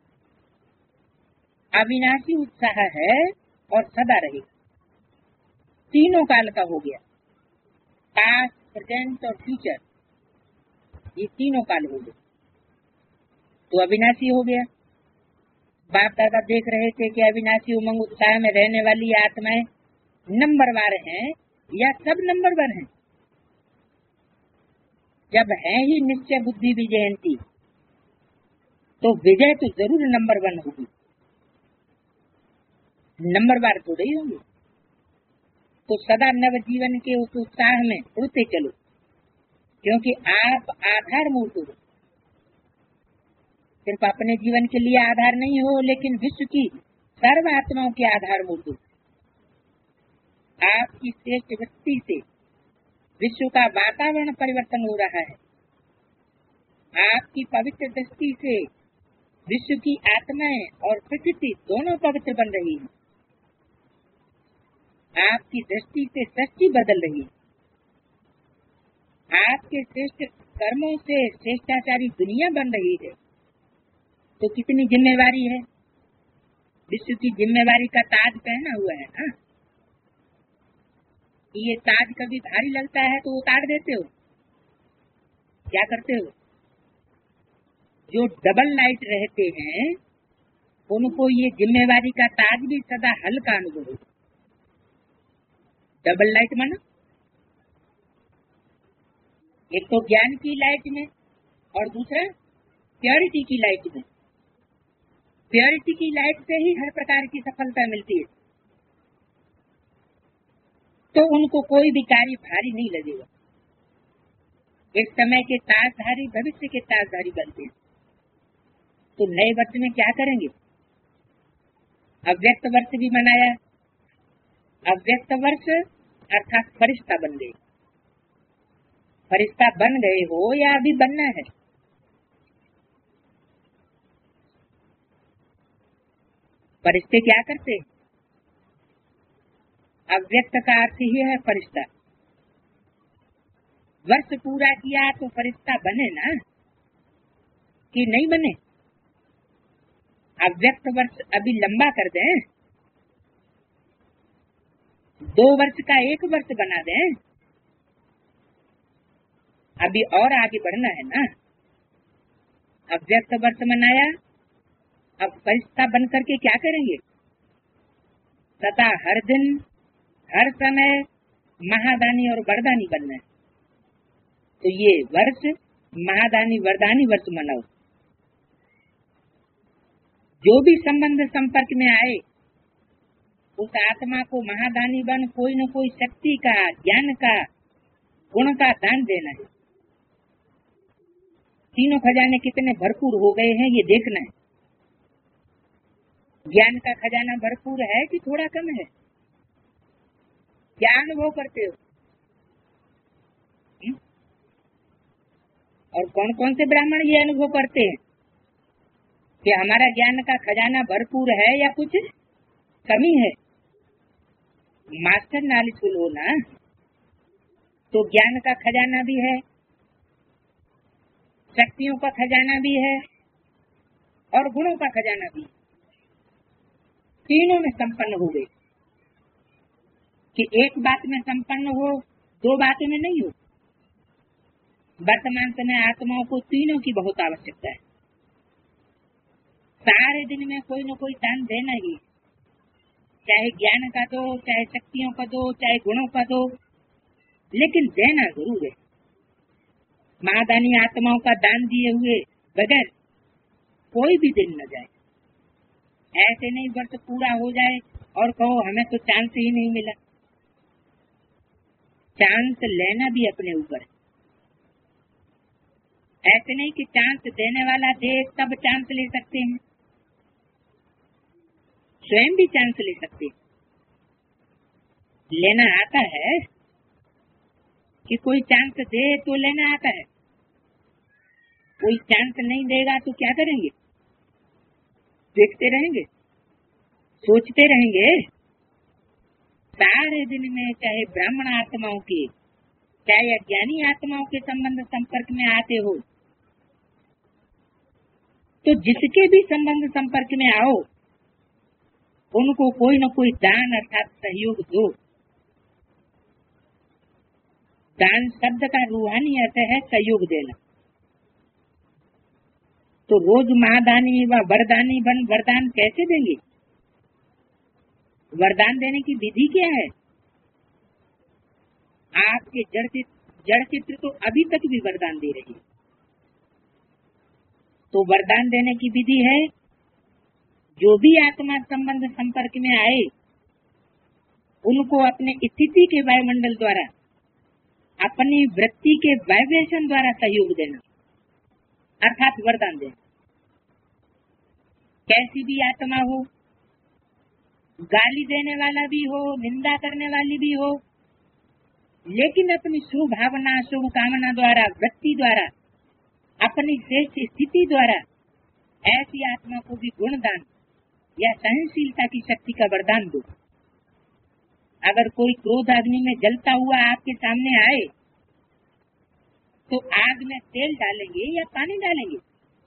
अविनाशी उत्साह है और सदा रहेगा। तीनों काल का हो गया, पास्ट, प्रेजेंट और फ्यूचर। ये तीनों काल हो गए तो अविनाशी हो गया। बाप दादा देख रहे थे कि अविनाशी उमंग उत्साह में रहने वाली आत्माएं नंबरवार हैं या सब नंबरवार हैं। जब है ही निश्चय बुद्धि विजयंती, तो विजय तो जरूर नंबर 1 होगी, नंबरवार थोड़े ही होंगे। तो सदा नव जीवन के उस उत्साह में उड़ते चलो, क्योंकि आप आधार मूर्त हो। सिर्फ अपने जीवन के लिए आधार नहीं हो, लेकिन विश्व की सर्व आत्माओं के आधार मूर्त हो। आपकी श्रेष्ठ वृत्ति से विश्व का वातावरण परिवर्तन हो रहा है। आपकी पवित्र दृष्टि से विश्व की आत्माएं और प्रकृति दोनों पवित्र बन रही है। आपकी दृष्टि से सृष्टि बदल रही है। आपके श्रेष्ठ कर्मों से श्रेष्ठाचारी दुनिया बन रही है। तो कितनी जिम्मेवारी है। विश्व की जिम्मेवारी का ताज पहना हुआ है ना। ये ताज कभी भारी लगता है तो उतार देते हो, क्या करते हो? जो डबल लाइट रहते हैं उनको ये जिम्मेवारी का ताज भी सदा हल्का अनुभव हो। डबल लाइट माना एक तो ज्ञान की लाइट में और दूसरा प्योरिटी की लाइट में। प्योरिटी की लाइट से ही हर प्रकार की सफलता मिलती है। तो उनको कोई भी कार्य भारी नहीं लगेगा। इस समय के ताजधारी भविष्य के ताजधारी बनते हैं। तो नए वर्ष में क्या करेंगे? अव्यक्त वर्ष भी मनाया। अव्यक्त वर्ष अर्थात फरिश्ता बन गए। फरिश्ता बन गए हो या अभी बनना है? फरिश्ते क्या करते? अव्यक्त का अर्थ ही है फरिश्ता। वर्ष पूरा किया तो फरिश्ता बने ना, कि नहीं बने? अव्यक्त वर्ष अभी लंबा कर दें, 2 वर्ष का 1 वर्ष बना दें, अभी और आगे बढ़ना है ना। अव्यक्त वर्ष मनाया, अब फरिश्ता बन करके क्या करेंगे? सदा हर दिन हर समय महादानी और वरदानी बनना है। तो ये वर्ष महादानी वरदानी वर्ष मनाओ। जो भी संबंध संपर्क में आए उस आत्मा को महादानी बन कोई न कोई शक्ति का, ज्ञान का, गुण का दान देना है। तीनों खजाने कितने भरपूर हो गए हैं ये देखना है। ज्ञान का खजाना भरपूर है कि थोड़ा कम है? क्या अनुभव करते हो? और कौन कौन से ब्राह्मण ये अनुभव करते हैं कि हमारा ज्ञान का खजाना भरपूर है या कुछ कमी है? मास्टर नॉलेजफुल हो ना, तो ज्ञान का खजाना भी है, शक्तियों का खजाना भी है और गुणों का खजाना भी। तीनों में संपन्न हो गए। कि एक बात में संपन्न हो, 2 बातों में नहीं हो। वर्तमान समय आत्माओं को तीनों की बहुत आवश्यकता है। सारे दिन में कोई न कोई दान देना ही, चाहे ज्ञान का दो, चाहे शक्तियों का दो, चाहे गुणों का दो, लेकिन देना जरूर है। महादानी आत्माओं का दान दिए हुए बगैर कोई भी दिन न जाए। ऐसे नहीं वर्ष पूरा हो जाए और कहो हमें तो चांस ही नहीं मिला। चांस लेना भी अपने ऊपर है। ऐसे नहीं कि चांस देने वाला दे तब चांस ले सकते हैं, स्वयं भी चांस ले सकते हैं। लेना आता है कि कोई चांस दे तो लेना आता है। कोई चांस नहीं देगा तो क्या करेंगे? देखते रहेंगे, सोचते रहेंगे। सारे दिन में चाहे ब्राह्मण आत्माओं के, चाहे अज्ञानी आत्माओं के संबंध संपर्क में आते हो, तो जिसके भी संबंध संपर्क में आओ उनको कोई न कोई दान अर्थात सहयोग दो। दान शब्द का रूहानी अर्थ है सहयोग देना। तो रोज महादानी व वरदानी बन वरदान कैसे देंगे? वरदान देने की विधि क्या है? आपके जड़ चित्र तो अभी तक भी वरदान दे रही है। तो वरदान देने की विधि है, जो भी आत्मा संबंध संपर्क में आए उनको अपने स्थिति के वायुमंडल द्वारा, अपनी वृत्ति के वाइब्रेशन द्वारा सहयोग देना, अर्थात वरदान देना। कैसी भी आत्मा हो, गाली देने वाला भी हो, निंदा करने वाली भी हो, लेकिन अपनी शुभ भावना, शुभ कामना द्वारा, वृत्ति द्वारा, अपनी श्रेष्ठ स्थिति द्वारा ऐसी आत्मा को भी गुणदान या सहनशीलता की शक्ति का वरदान दो। अगर कोई क्रोध अग्नि में जलता हुआ आपके सामने आए तो आग में तेल डालेंगे या पानी डालेंगे?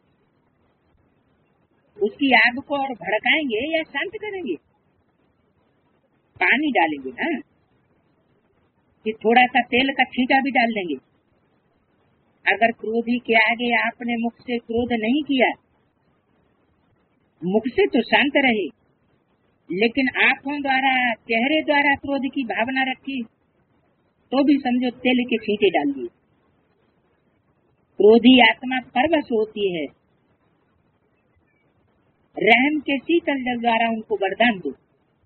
उसकी आग को और भड़काएंगे या शांत करेंगे? पानी डालेंगे ना, कि थोड़ा सा तेल का छींटा भी डाल देंगे। अगर क्रोधी के आगे आपने मुख से क्रोध नहीं किया, मुख से तो शांत रहे, लेकिन आंखों द्वारा, चेहरे द्वारा क्रोध की भावना रखी, तो भी समझो तेल के छींटे डाल दिए। क्रोधी आत्मा परवश होती है, रहम के शीतल जल द्वारा उनको वरदान दो।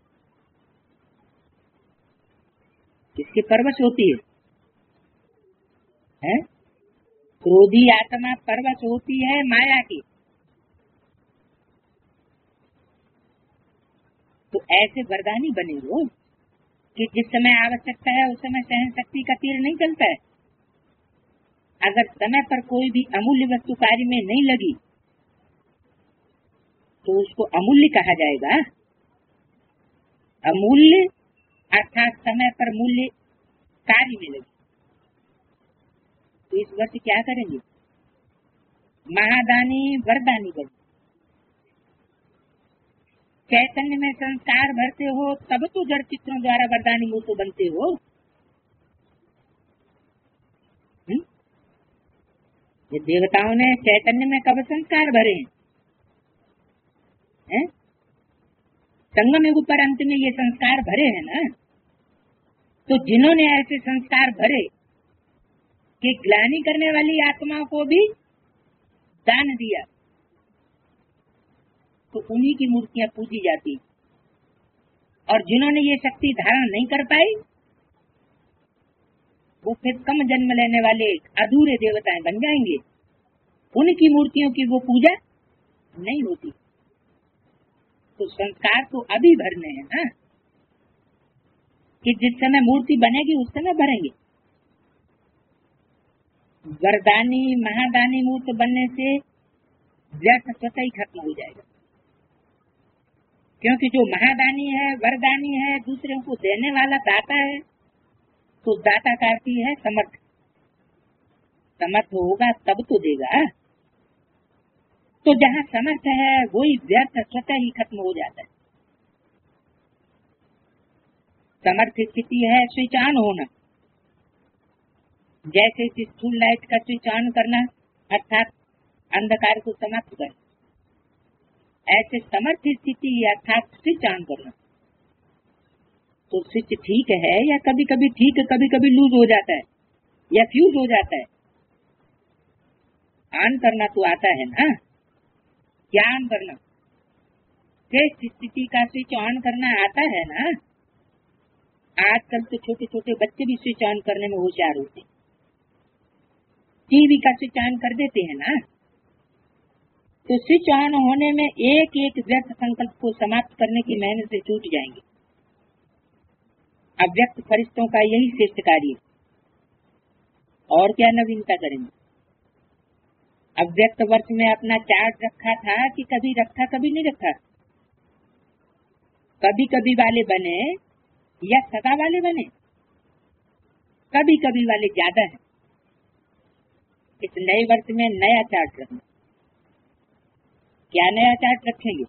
किसके परवश होती है? क्रोधी आत्मा परवश होती है माया की। तो ऐसे वरदानी बने हो कि जिस समय आवश्यकता है उस समय सहन शक्ति का तीर नहीं चलता है। अगर समय पर कोई भी अमूल्य वस्तु कार्य में नहीं लगी तो उसको अमूल्य कहा जाएगा। अमूल्य अर्थात समय पर मूल्य कार्य में लगी। तो इस वर्ष क्या करेंगे? महादानी वरदानी बने। चैतन्य में संस्कार भरते हो तब तो जड़ चित्रों द्वारा वरदानी मूर्त बनते हो। ये देवताओं ने चैतन्य में कब संस्कार भरे हैं? संगम युग पर अंत में ये संस्कार भरे हैं ना। तो जिन्होंने ऐसे संस्कार भरे कि ग्लानि करने वाली आत्मा को भी दान दिया, तो उन्हीं की मूर्तियां पूजी जाती। और जिन्होंने ये शक्ति धारण नहीं कर पाई, वो फिर कम जन्म लेने वाले अधूरे देवताएं बन जाएंगे। उनकी मूर्तियों की वो पूजा नहीं होती। तो संस्कार तो अभी भरने हैं ना, कि जिस समय मूर्ति बनेगी उस समय भरेंगे। वरदानी महादानी मूर्त बनने से व्यर्थ स्वतः ही खत्म हो जाएगा। क्योंकि जो महादानी है, वरदानी है, दूसरों को देने वाला दाता है, तो दाता का अर्थ है समर्थ। समर्थ होगा तब तो देगा। तो जहाँ समर्थ है वही व्यर्थ स्वतः ही खत्म हो जाता है। समर्थ स्थिति है स्विच ऑन होना। जैसे स्थूल लाइट का स्विच ऑन करना अर्थात अंधकार को समाप्त करना, ऐसे समर्थ स्थिति अर्थात स्विच ऑन करना। तो स्विच ठीक है या कभी कभी ठीक, कभी कभी लूज हो जाता है या फ्यूज हो जाता है। ऑन करना तो आता है ना। क्या ऑन करना? श्रेष्ठ स्थिति का स्विच ऑन करना आता है ना। आजकल तो छोटे छोटे बच्चे भी स्विच ऑन करने में होशियार होते हैं। टीवी का स्विच ऑन कर देते हैं ना। तो स्विच ऑन होने में एक एक व्यर्थ संकल्प को समाप्त करने की मेहनत से छूट जाएंगे। अव्यक्त फरिश्तों का यही श्रेष्ठ कार्य। और क्या नवीनता करेंगे? अव्यक्त वर्ष में अपना चार्ट रखा था कि कभी रखा कभी नहीं रखा? कभी कभी वाले बने या सदा वाले बने? कभी कभी वाले ज्यादा है। इस नए वर्ष में नया चार्ट रखना। क्या नया चार्ट रखेंगे?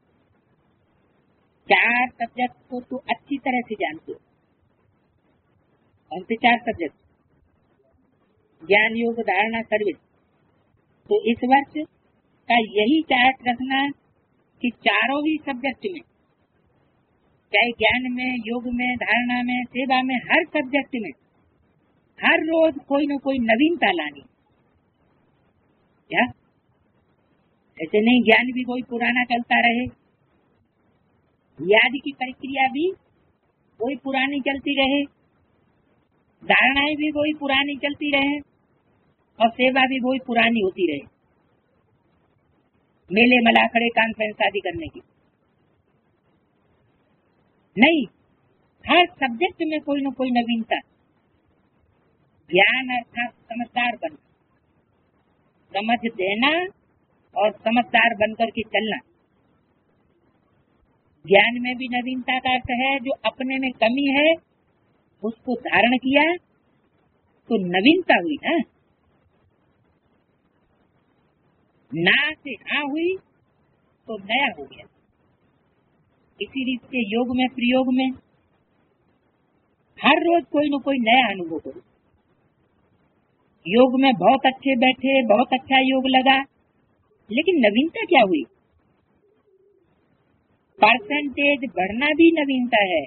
4 सब्जेक्ट को तो अच्छी तरह से जानते हो। कौन से 4 सब्जेक्ट? ज्ञान, योग, धारणा, सर्विस। तो इस वर्ष का यही चार्ट रखना कि चारों ही सब्जेक्ट में, चाहे ज्ञान में, योग में, धारणा में, सेवा में, हर सब्जेक्ट में हर रोज कोई न कोई नवीनता लानी। क्या ऐसे नहीं ज्ञान भी कोई पुराना चलता रहे, याद की प्रक्रिया भी वही पुरानी चलती रहे, धारणाएं भी वही पुरानी चलती रहे और सेवा भी वही पुरानी होती रहे। मेले मला खड़े कॉन्फ्रेंस आदि करने की नहीं, हर सब्जेक्ट में कोई न कोई नवीनता, ज्ञान अर्थात समझदार बन, समझ देना और समझदार बनकर के चलना। ज्ञान में भी नवीनता का अर्थ है जो अपने में कमी है उसको धारण किया तो नवीनता हुई ना, ना से हाँ हुई तो नया हो गया। इसी रीत से योग में प्रयोग में हर रोज कोई न कोई नया अनुभव करो। योग में बहुत अच्छे बैठे, बहुत अच्छा योग लगा, लेकिन नवीनता क्या हुई? परसेंटेज बढ़ना भी नवीनता है।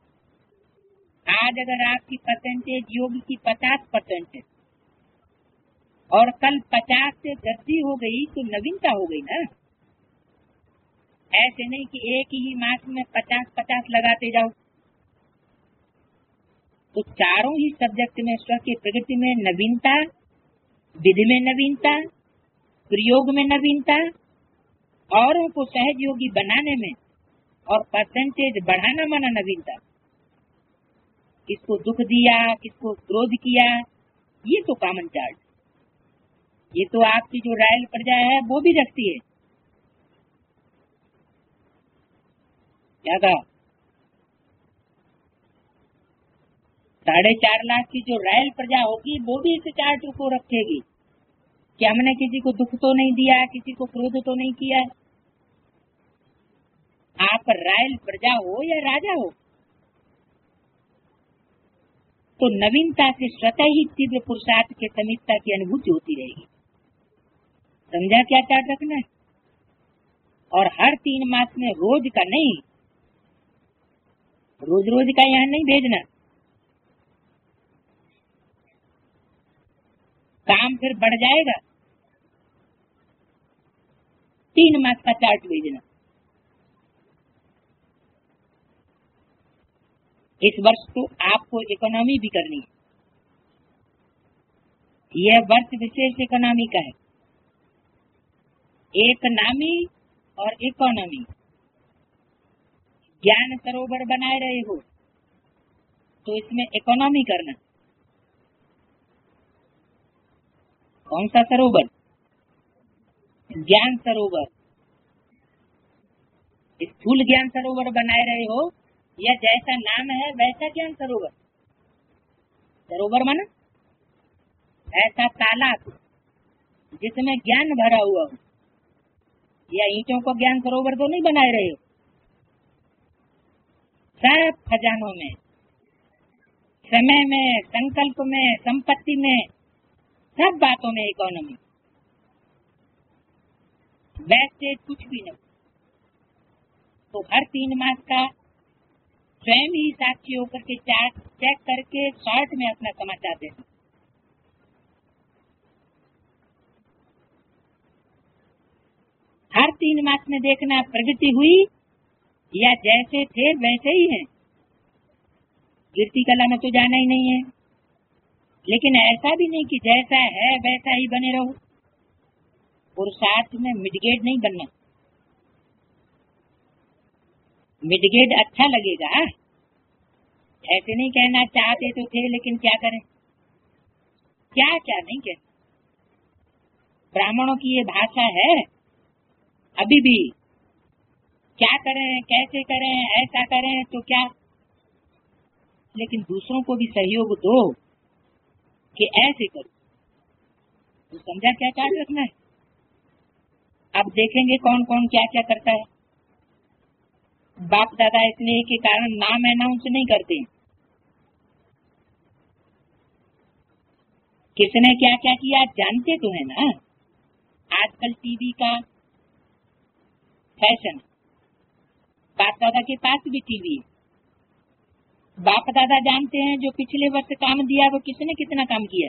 आज अगर आपकी परसेंटेज योग की 50% है और कल 50 से 10 हो गई तो नवीनता हो गई ना। ऐसे नहीं कि एक ही मास में 50-50 लगाते जाओ। तो चारों ही सब्जेक्ट में स्व की प्रगति में नवीनता, विधि में नवीनता, प्रयोग में नवीनता, औरों को सहयोगी बनाने में और परसेंटेज बढ़ाना माना नवीनता। किसको दुख दिया, किसको क्रोध किया, ये तो कॉमन चार्ट, ये तो आपकी जो रॉयल प्रजा है वो भी रखती है। क्या कहा? 4.5 लाख की जो रॉयल प्रजा होगी वो भी इस चार्ट को रखेगी कि हमने किसी को दुख तो नहीं दिया, किसी को क्रोध तो नहीं किया। आप रॉयल प्रजा हो या राजा हो, तो नवीनता से स्वतः ही तीव्र पुरुषार्थ के समीपता की अनुभूति होती रहेगी। समझा क्या चार्ट रखना है? और हर 3 मास में रोज का नहीं, रोज रोज का यहाँ नहीं भेजना, काम फिर बढ़ जाएगा। 3 मास का चार्ट भेजना। इस वर्ष तो आपको इकोनॉमी भी करनी है, यह वर्ष विशेष इकोनॉमी का है। एक नामी और इकोनॉमी, ज्ञान सरोवर बनाए रहे हो तो इसमें इकोनॉमी करना। कौन सा सरोवर? ज्ञान सरोवर। स्थूल ज्ञान सरोवर बनाए रहे हो या जैसा नाम है वैसा ज्ञान सरोवर? सरोवर माना ऐसा तालाब जिसमें ज्ञान भरा हुआ हो, या ईंटों को ज्ञान सरोवर तो नहीं बनाए रहे हो। सब खजानों में, समय में, संकल्प में, संपत्ति में, सब बातों में इकोनॉमी। वैसे कुछ भी नहीं। तो हर 3 मास का स्वयं ही साक्षी होकर के चेक करके शॉर्ट में अपना समाचार देना। हर 3 मास में देखना प्रगति हुई या जैसे थे वैसे ही है। कीर्ति कला में तो जाना ही नहीं है, लेकिन ऐसा भी नहीं कि जैसा है वैसा ही बने रहो। पुरुषार्थ में मिडगेट नहीं बनना। मिडगेट अच्छा लगेगा, ऐसे नहीं कहना चाहते तो थे लेकिन क्या करें, क्या क्या नहीं कहना। ब्राह्मणों की ये भाषा है अभी भी, क्या करें, कैसे करें, ऐसा करें तो क्या, लेकिन दूसरों को भी सहयोग दो कि ऐसे करो। तो समझा क्या चार्ट रखना है? अब देखेंगे कौन कौन क्या क्या करता है। बाप दादा स्नेह के कारण नाम अनाउंस नहीं करते, किसने क्या क्या किया जानते तो है ना। आजकल टीवी का फैशन, बाप दादा के पास भी टीवी है। बाप दादा जानते हैं जो पिछले वर्ष काम दिया वो किसने कितना काम किया।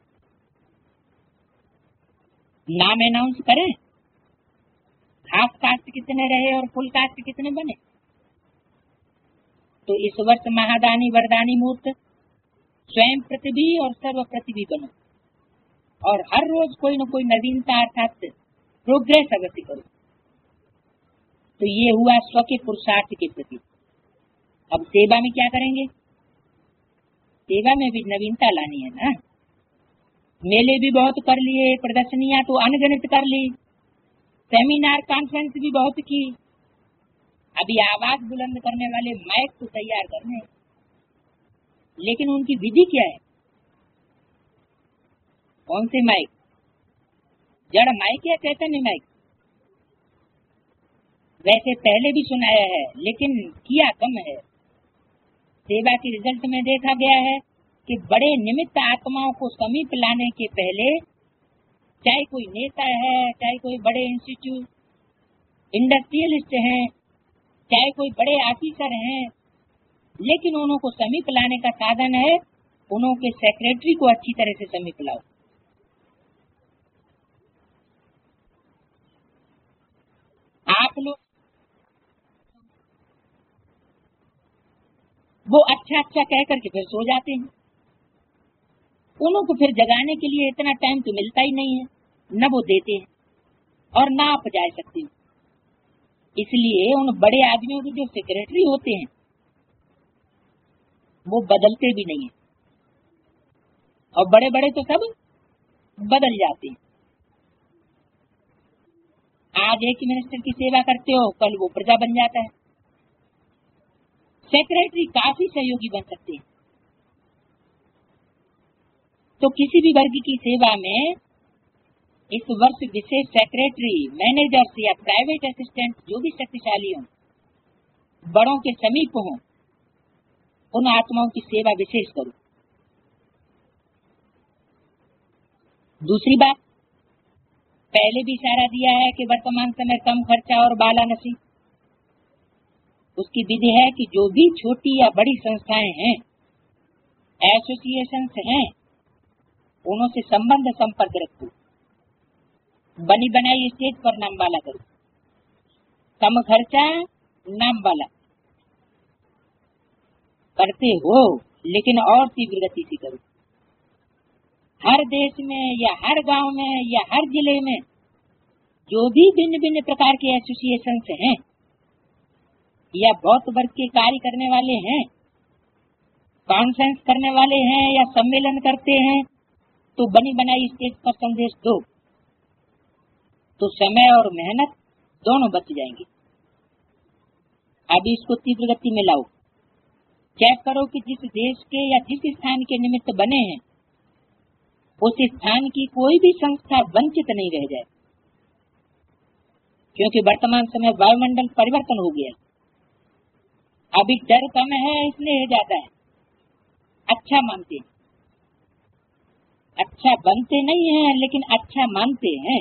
नाम अनाउंस करें, हाफ कास्ट कितने रहे और फुल कास्ट कितने बने। तो इस वर्ष महादानी वरदानी मूर्त स्वयं प्रतिभि और सर्व प्रतिभि बनो और हर रोज कोई न कोई नवीनता अर्थात प्रोग्रेस अवश्य करो। तो ये हुआ स्व के पुरुषार्थ के प्रति। अब सेवा में क्या करेंगे? सेवा में भी नवीनता लानी है ना। मेले भी बहुत कर लिए, प्रदर्शनियां तो अनगिनत कर ली, सेमिनार कॉन्फ्रेंस भी बहुत की। अभी आवाज बुलंद करने वाले माइक तो तैयार करने, लेकिन उनकी विधि क्या है? कौन से माइक? जड़ माइक या चैतन्य माइक? वैसे पहले भी सुनाया है लेकिन किया कम है। सेवा के रिजल्ट में देखा गया है कि बड़े निमित्त आत्माओं को समीप लाने के पहले, चाहे कोई नेता है, चाहे कोई बड़े इंस्टीट्यूट इंडस्ट्रियलिस्ट हैं, चाहे कोई बड़े ऑफिसर हैं, लेकिन उन्हों को समीप लाने का साधन है उन्हों के सेक्रेटरी को अच्छी तरह से समीप लाओ। आप लोग वो अच्छा अच्छा कह करके फिर सो जाते हैं। उन्हों को फिर जगाने के लिए इतना टाइम तो मिलता ही नहीं है, न वो देते हैं और ना आप जा सकते हो। इसलिए उन बड़े आदमियों के जो सेक्रेटरी होते हैं वो बदलते भी नहीं है, और बड़े बड़े तो सब बदल जाते हैं। आज एक मिनिस्टर की सेवा करते हो, कल वो प्रजा बन जाता है। सेक्रेटरी काफी सहयोगी बन सकते हैं। तो किसी भी वर्ग की सेवा में इस वर्ष विशेष सेक्रेटरी, मैनेजर्स या प्राइवेट असिस्टेंट जो भी शक्तिशाली हों, बड़ों के समीप हों, उन आत्माओं की सेवा विशेष करो। दूसरी बात, पहले भी इशारा दिया है कि वर्तमान समय कम खर्चा और बालानसी। उसकी विधि है कि जो भी छोटी या बड़ी संस्थाएं हैं, एसोसिएशंस हैं, उनों से संबंध संपर्क रखो। बनी बनाई स्टेज पर नाम वाला करो, कम खर्चा नाम वाला करते हो, लेकिन और तीव्र गति से करो। हर देश में या हर गांव में या हर जिले में जो भी भिन्न भिन्न प्रकार के एसोसिएशंस हैं या बहुत वर्ग के कार्य करने वाले हैं, कॉन्फ्रेंस करने वाले हैं या सम्मेलन करते हैं, तो बनी बनाई स्टेज पर संदेश दो, तो समय और मेहनत दोनों बच जाएंगे। अभी इसको तीव्र गति में लाओ। चेक करो कि जिस देश के या जिस स्थान के निमित्त बने हैं, उस स्थान की कोई भी संस्था वंचित नहीं रह जाए, क्योंकि वर्तमान समय वायुमंडल परिवर्तन हो गया। अभी डर कम है, इसलिए ज्यादा है। अच्छा मानते हैं, अच्छा बनते नहीं हैं, लेकिन अच्छा मानते हैं।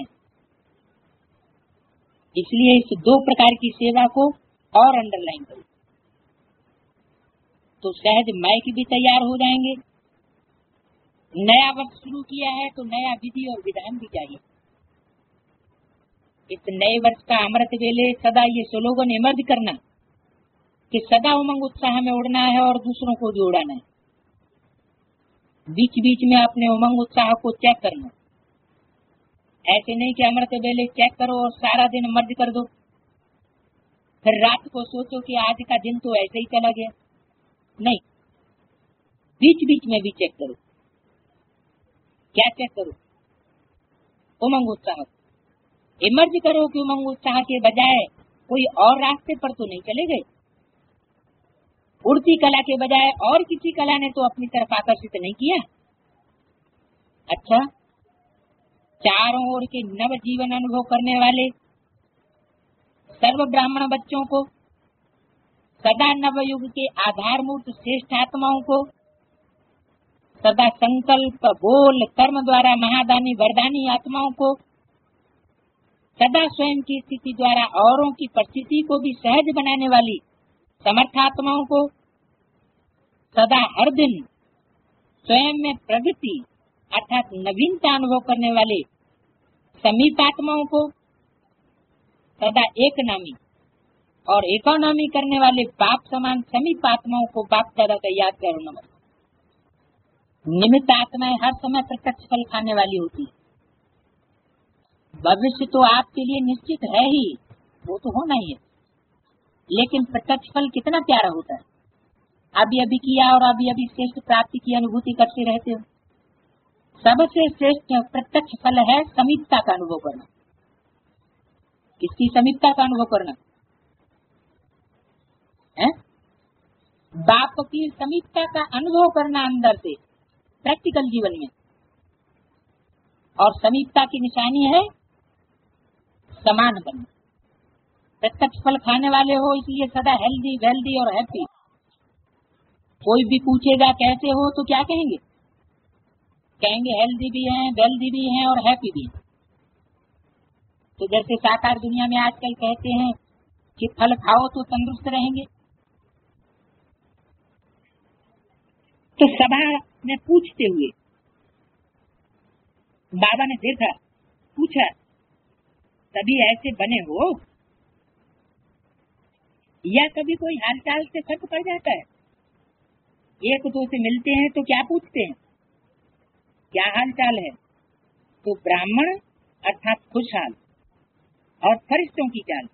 इसलिए इस दो प्रकार की सेवा को और अंडरलाइन करो, तो सहज माइक भी तैयार हो जाएंगे। नया वर्ष शुरू किया है तो नया विधि और विधान भी चाहिए। इस नए वर्ष का अमृत वेले सदा ये स्लोगन इमर्ज करना कि सदा उमंग उत्साह में उड़ना है और दूसरों को भी उड़ाना है। बीच बीच में अपने उमंग उत्साह को चेक करना, ऐसे नहीं कि अमृत वेले चेक करो और सारा दिन मर्ज कर दो, फिर रात को सोचो कि आज का दिन तो ऐसे ही चला गया। नहीं, बीच बीच में भी चेक करो। क्या चेक करो? उमंग उत्साह इमर्ज करो कि उमंग उत्साह के बजाय कोई और रास्ते पर तो नहीं चले गए। उड़ती कला के बजाय और किसी कला ने तो अपनी तरफ आकर्षित नहीं किया। अच्छा, चारों ओर के नव जीवन अनुभव करने वाले सर्व ब्राह्मण बच्चों को, सदा नव युग के आधारभूत श्रेष्ठ आत्माओं को, सदा संकल्प बोल कर्म द्वारा महादानी वरदानी आत्माओं को, सदा स्वयं की स्थिति द्वारा औरों की परिस्थिति को भी सहज बनाने वाली समर्थ आत्माओं को, सदा हर दिन स्वयं में प्रगति अर्थात नवीनता अनुभव करने वाले समीप आत्माओं को, सदा एक नामी और इकोनॉमी करने वाले बाप समान समीप आत्माओं को बाप दादा का याद करो नमस्कार। निमित्त आत्माएं हर समय प्रत्यक्ष फल खाने वाली होती है। भविष्य तो आपके लिए निश्चित है ही, वो तो होना ही है, लेकिन प्रत्यक्ष फल कितना प्यारा होता है। अभी अभी किया और अभी अभी श्रेष्ठ प्राप्ति की अनुभूति करते रहते हो। सबसे श्रेष्ठ प्रत्यक्ष फल है समीपता का अनुभव करना। किसकी समीपता का अनुभव करना है? बाप की समीपता का अनुभव करना अंदर से प्रैक्टिकल जीवन में। और समीपता की निशानी है समान बनना। प्रत्यक्ष फल खाने वाले हो इसलिए सदा हेल्दी वेल्दी और हैप्पी। कोई भी पूछेगा कैसे हो तो क्या कहेंगे? कहेंगे हेल्दी भी हैं, वेल्दी भी हैं और हैप्पी भी हैं। तो जैसे साकार दुनिया में आजकल कहते हैं कि फल खाओ तो तंदुरुस्त रहेंगे। तो सभा में पूछते हुए बाबा ने देखा, पूछा, तभी ऐसे बने हो या कभी कोई हालचाल से फर्क पड़ जाता है? एक दो से मिलते हैं तो क्या पूछते हैं, क्या हालचाल है? तो ब्राह्मण अर्थात खुशहाल और फरिश्तों की चाल।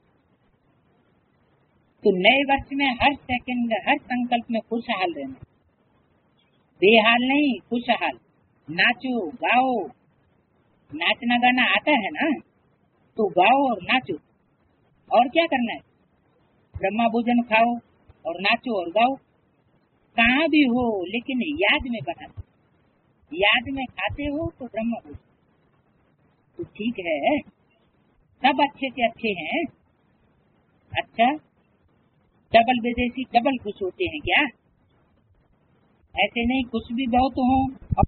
तो नए वर्ष में हर सेकंड हर संकल्प में खुशहाल रहना, बेहाल नहीं, खुशहाल। नाचो गाओ, नाचना गाना आता है ना, तो गाओ और नाचो। और क्या करना है? ब्रह्मा भोजन खाओ और नाचो और गाओ। कहाँ भी हो लेकिन याद में बना, याद में खाते हो तो ब्रह्मा भोजन। तो ठीक है, सब अच्छे से अच्छे हैं। अच्छा, डबल विदेशी डबल खुश होते हैं क्या? ऐसे नहीं, कुछ भी बहुत हो और